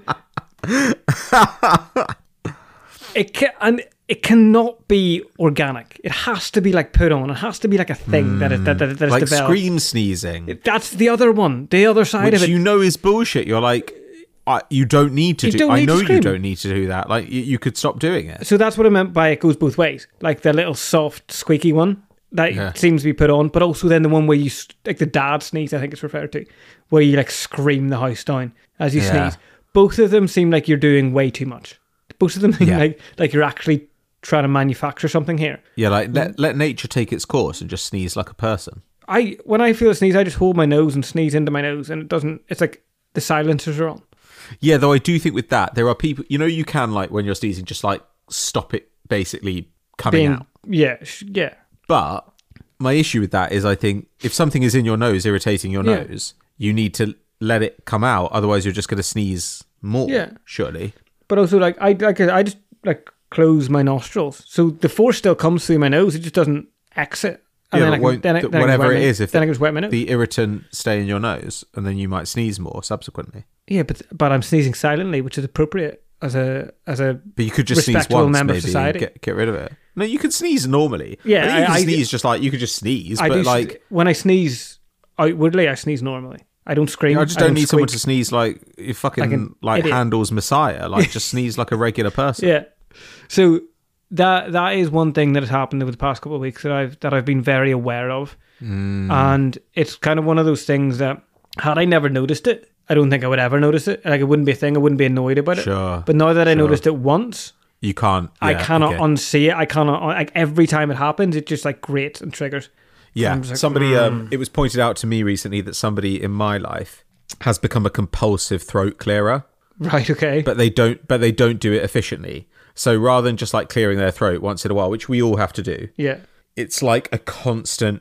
it can, and it cannot be organic. It has to be like put on. It has to be like a thing that is that, that, that is Like developed. scream sneezing, That's the other one. The other side which of it. you know is bullshit. You're like, I, you don't need to You do. don't I need to know you scream. don't need to do that. Like you, you could stop doing it. So that's what I meant by it goes both ways. Like the little soft, squeaky one that Yeah. seems to be put on, but also then the one where you, s- like the dad sneeze, I think it's referred to, where you like scream the house down as you Yeah. sneeze. Both of them seem like you're doing way too much. Both of them seem Yeah. like, like you're actually trying to manufacture something here. Yeah, like let let nature take its course and just sneeze like a person. I When I feel a sneeze, I just hold my nose and sneeze into my nose, and it doesn't, it's like the silencers are on. Yeah, though I do think with that there are people. You know, you can like when you're sneezing, just like stop it basically coming Being, out. yeah, sh- yeah. But my issue with that is I think if something is in your nose irritating your Yeah. nose, you need to let it come out. Otherwise, you're just going to sneeze more. Yeah. Surely. But also, like I like I just like close my nostrils, so the force still comes through my nose. It just doesn't exit. And Yeah, then but I can, won't- then I, th- then I can whatever wet it my- is, if then the- I can just wet my nose. The irritant stay in your nose, and then you might sneeze more subsequently. Yeah, but but I'm sneezing silently, which is appropriate as a as a But you could just sneeze Respectable once, member of maybe, society. and get get rid of it. No, you can sneeze normally. Yeah, I think you I- can I- sneeze just like you could just sneeze, I but do like when I sneeze outwardly, I sneeze normally. I don't scream. I just don't need someone to squeak. sneeze like you fucking Like like, an idiot. Handel's Messiah. Like just sneeze like a regular person. Yeah. So that that is one thing that has happened over the past couple of weeks that I've that I've been very aware of, Mm. and it's kind of one of those things that had I never noticed it, I don't think I would ever notice it. Like it wouldn't be a thing. I wouldn't be annoyed about it. Sure. But now that I Sure. noticed it once, You can't. I yeah, cannot okay. unsee it. I cannot like every time it happens, it just like grates and triggers. Yeah, I'm just like, somebody. mm. Um, it was pointed out to me recently that somebody in my life has become a compulsive throat clearer, Right. Okay. but they don't. But they don't do it efficiently. So rather than just like clearing their throat once in a while, which we all have to do, yeah. it's like a constant,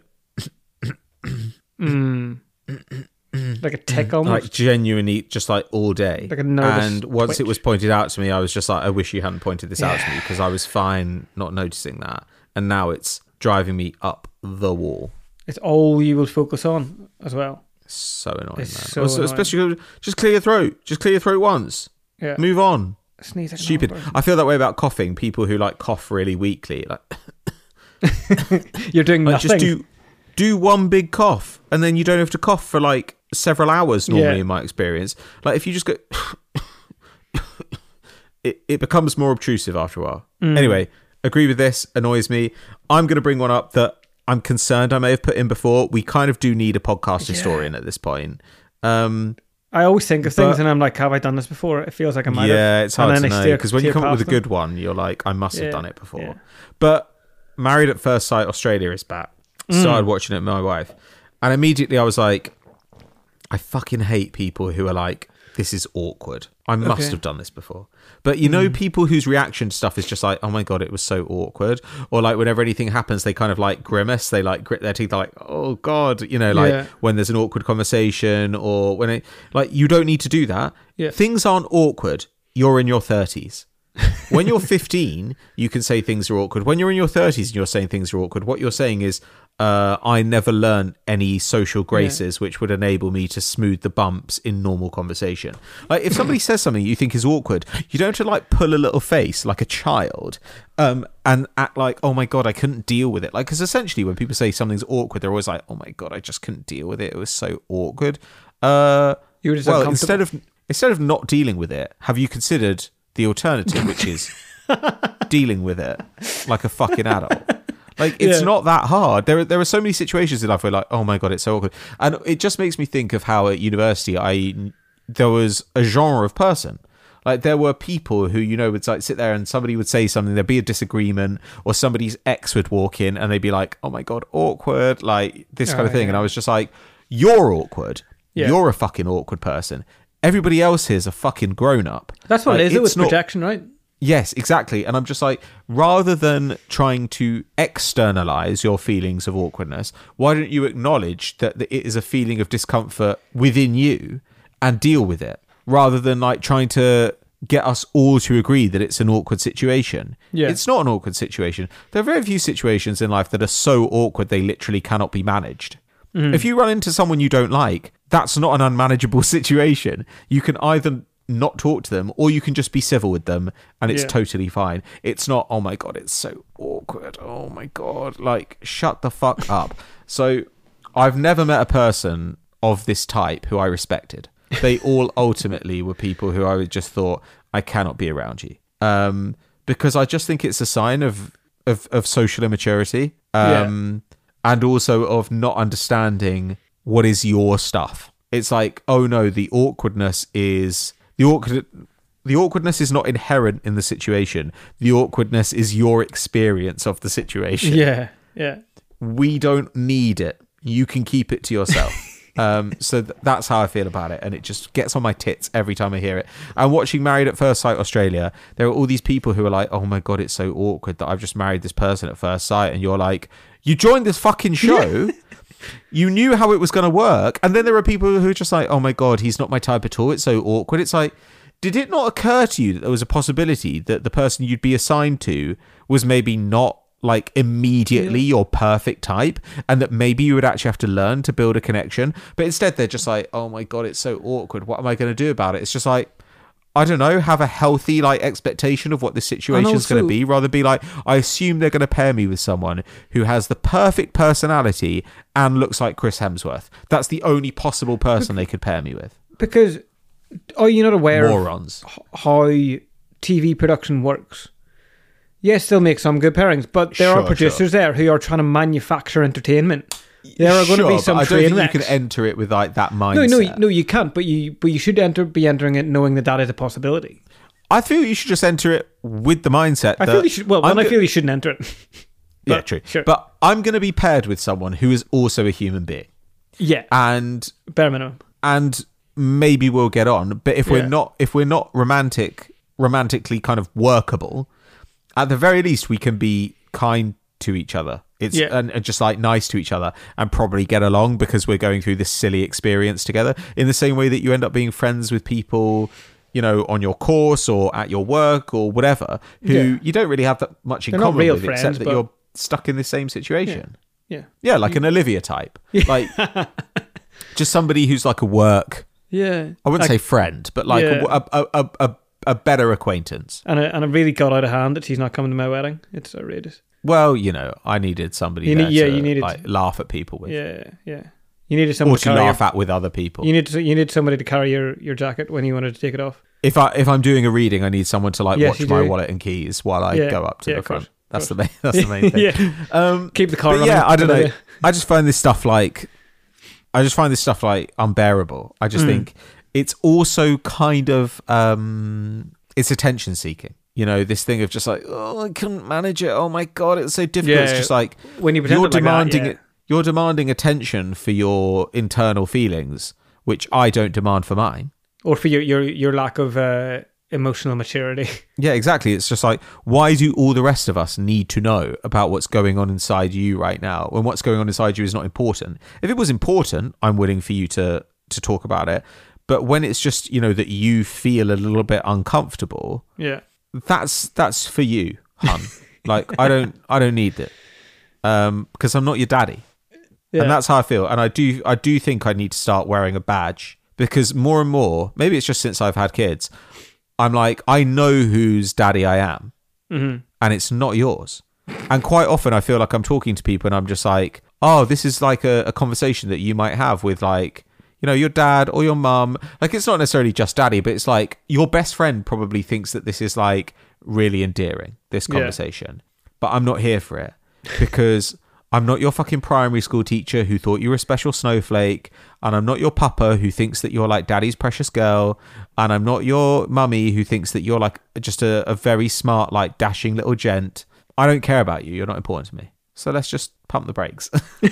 Mm. Like a tick almost. like genuinely, just like all day. Like a nervous and once it twitch. was pointed out to me, I was just like, I wish you hadn't pointed this out to me because I was fine not noticing that, and now it's driving me up the wall. It's all you will focus on as well. So annoying, It's man. so Also, annoying. especially just clear your throat. Just clear your throat once. Yeah. Move on. Sneeze like an Stupid. old person. I feel that way about coughing. People who like cough really weakly, like, You're doing like nothing. just do do one big cough, and then you don't have to cough for like several hours. Normally, Yeah. in my experience, like if you just go, it it becomes more obtrusive after a while. Mm. Anyway, agree with this. Annoys me. I'm going to bring one up that I'm concerned I may have put in before. We kind of do need a podcast historian at this point. Um, I always think of things But- and I'm like, have I done this before? It feels like I might yeah, have. it's hard And to then I know steer- because when you steer come up with a past them. good one, you're like, I must have Yeah, done it before. yeah. But Married at First Sight Australia is back. Mm. Started watching it with my wife, and immediately I was like, I fucking hate people who are like, this is awkward. I must Okay. have done this before. But you know, people whose reaction to stuff is just like, oh my God, it was so awkward. Or like whenever anything happens, they kind of like grimace. They like grit their teeth, they're like, oh God, you know, like Yeah. when there's an awkward conversation or when it, like, you don't need to do that. Yeah. Things aren't awkward. You're in your thirties. When you're fifteen, you can say things are awkward. When you're in your thirties and you're saying things are awkward, what you're saying is, uh, I never learned any social graces which would enable me to smooth the bumps in normal conversation. Like if somebody says something you think is awkward, you don't have to like pull a little face like a child um, and act like, oh my God, I couldn't deal with it. Like, because essentially when people say something's awkward, they're always like, oh my God, I just couldn't deal with it. It was so awkward. Uh, You were just well, uncomfortable. instead of instead of not dealing with it, have you considered the alternative, which is dealing with it like a fucking adult? Like, it's Yeah. not that hard. There are, there are so many situations in life where, like, oh my God, it's so awkward. And it just makes me think of how at university, I there was a genre of person. Like, there were people who, you know, would like sit there and somebody would say something, there'd be a disagreement, or somebody's ex would walk in and they'd be like, oh my God, awkward, like this kind Oh, of thing. yeah. And I was just like, you're awkward. Yeah. You're a fucking awkward person. Everybody else here's a fucking grown up. That's what Like, it is. It it's with not- projection, right? Yes, exactly. And I'm just like, rather than trying to externalize your feelings of awkwardness, why don't you acknowledge that it is a feeling of discomfort within you and deal with it, rather than like trying to get us all to agree that it's an awkward situation. Yeah. It's not an awkward situation. There are very few situations in life that are so awkward they literally cannot be managed. Mm-hmm. If you run into someone you don't like, that's not an unmanageable situation. You can either not talk to them, or you can just be civil with them, and it's Yeah. totally fine. It's not, oh my God, it's so awkward. Oh my God. Like, shut the fuck up. So I've never met a person of this type who I respected. They all ultimately were people who I just thought, I cannot be around you. Um, because I just think it's a sign of, of, of social immaturity. Um, and also of not understanding what is your stuff. It's like, oh no, the awkwardness is the awkward. The awkwardness is not inherent in the situation. The awkwardness is your experience of the situation. Yeah, yeah. We don't need it. You can keep it to yourself. um, so th- that's how I feel about it, and it just gets on my tits every time I hear it. And watching Married at First Sight Australia, there are all these people who are like, "Oh my God, it's so awkward that I've just married this person at first sight," and you're like, "You joined this fucking show." You knew how it was going to work. And then there are people who are just like, oh my God, he's not my type at all. It's so awkward. It's like, did it not occur to you that there was a possibility that the person you'd be assigned to was maybe not like immediately your perfect type, and that maybe you would actually have to learn to build a connection? But instead they're just like, oh my God, it's so awkward. What am I going to do about it? It's just like, I don't know, have a healthy like expectation of what this situation is going to also- be, rather be like, I assume they're going to pair me with someone who has the perfect personality and looks like Chris Hemsworth. That's the only possible person they could pair me with. Because are you not aware Morons. of h- how T V production works? Yes, they'll make some good pairings, but there Sure, are producers there who are trying to manufacture entertainment. There are going to Sure, be but some I don't train think you wrecks. can enter it with like that mindset. No, no, no, you can't. But you, but you should enter, be entering it knowing that that is a possibility. I feel you should just enter it with the mindset. I that feel you should. Well, I'm then I go- feel you shouldn't enter it. yeah, but, true. sure. But I'm going to be paired with someone who is also a human being, Yeah, and bare minimum. and maybe we'll get on. But if we're Yeah. not, if we're not romantic, romantically kind of workable, at the very least we can be kind to each other. It's Yeah. and, and just like nice to each other, and probably get along because we're going through this silly experience together. In the same way that you end up being friends with people, you know, on your course or at your work or whatever, who Yeah. you don't really have that much in They're not common real with, friends, except that but- you're stuck in the same situation. Yeah, Yeah, like an Olivia type, like just somebody who's like a work. yeah. I wouldn't Like- say friend, but like Yeah. a, a, a, a, a better acquaintance. And it, and it really got out of hand that she's not coming to my wedding. It's outrageous. Well, you know, I needed somebody You there need- yeah, to you needed- like, laugh at people with, Yeah, yeah. You needed someone or to to carry laugh your, at with other people. You need to, you need somebody to carry your, your jacket when you wanted to take it off. If I if I'm doing a reading, I need someone to like Yes, watch you my do. wallet and keys while I Yeah, go up to yeah, the of course, front. That's the of main. That's the main thing. yeah. Um, Keep the car but running. yeah, I don't to know. the- I just find this stuff like, I just find this stuff like unbearable. I just Mm. think it's also kind of, um, it's attention seeking. You know, this thing of just like, oh, I couldn't manage it. Oh my God, it's so difficult. Yeah, It's just like, when you pretend you're it like that, demanding yeah. it. You're demanding attention for your internal feelings, which I don't demand for mine. Or for your, your, your lack of uh, emotional maturity. Yeah, exactly. It's just like, why do all the rest of us need to know about what's going on inside you right now when what's going on inside you is not important? If it was important, I'm willing for you to to talk about it. But when it's just, you know, that you feel a little bit uncomfortable, Yeah. that's that's for you, hun. Like, I don't I don't need it. Um, because I'm not your daddy. Yeah. And that's how I feel. And I do I do think I need to start wearing a badge, because more and more, maybe it's just since I've had kids, I'm like, I know whose daddy I am, Mm-hmm. and it's not yours. And quite often I feel like I'm talking to people and I'm just like, oh, this is like a, a conversation that you might have with like, you know, your dad or your mum, like it's not necessarily just daddy, but it's like your best friend probably thinks that this is like really endearing, this conversation. Yeah. But I'm not here for it because I'm not your fucking primary school teacher who thought you were a special snowflake, and I'm not your papa who thinks that you're like daddy's precious girl, and I'm not your mummy who thinks that you're like just a, a very smart, like dashing little gent. I don't care about you. You're not important to me. So let's just pump the brakes.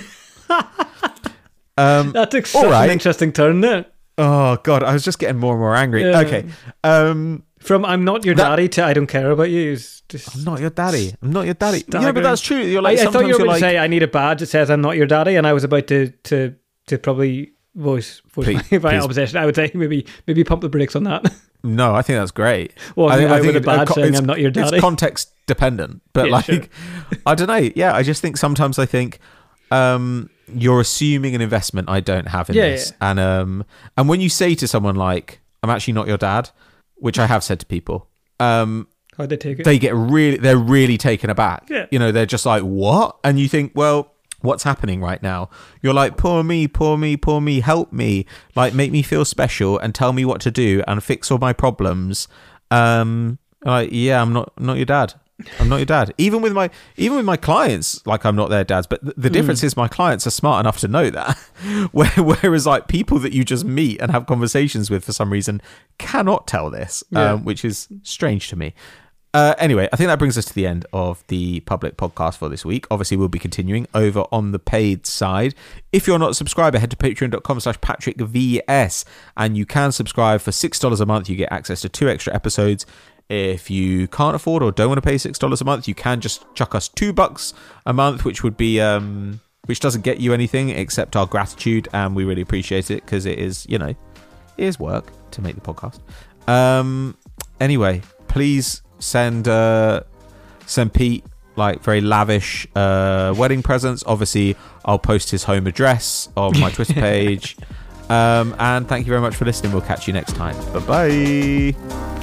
um, that took such right. an interesting turn there. Oh God, I was just getting more and more angry. Yeah. Okay. Um, From I'm not your that, daddy to I don't care about you. Just I'm not your daddy. I'm not your daddy. Yeah, but that's true. You're like, I, I thought you were going like, to say I need a badge that says I'm not your daddy, and I was about to to, to probably voice, voice please, my, my please. opposition. I would say maybe maybe pump the brakes on that. No, I think that's great. Well, I, I, I think with it, a badge saying I'm not your daddy. It's context dependent, but yeah, like sure. I don't know. Yeah, I just think sometimes I think um, you're assuming an investment I don't have in yeah, this, yeah. and um, and when you say to someone like I'm actually not your dad, which I have said to people. Um, How'd they take it? They get really, they're really taken aback. Yeah. You know, they're just like, what? And you think, well, what's happening right now? You're like, poor me, poor me, poor me, help me. Like, make me feel special and tell me what to do and fix all my problems. Um, like, yeah, I'm not, not your dad. I'm not your dad. Even with my, even with my clients, like I'm not their dads. But th- the difference mm. is my clients are smart enough to know that. Whereas like people that you just meet and have conversations with for some reason cannot tell this, yeah. um, which is strange to me. Uh, anyway, I think that brings us to the end of the public podcast for this week. Obviously, we'll be continuing over on the paid side. If you're not a subscriber, head to patreon.com slash patrickvs, and you can subscribe for six dollars a month. You get access to two extra episodes. If you can't afford or don't want to pay six dollars a month, you can just chuck us two bucks a month, which would be um, which doesn't get you anything except our gratitude, and we really appreciate it because it is, you know, it is work to make the podcast. Um, anyway, please send uh, send Pete like very lavish uh, wedding presents. Obviously, I'll post his home address on my Twitter page. Um, and thank you very much for listening. We'll catch you next time. Bye bye.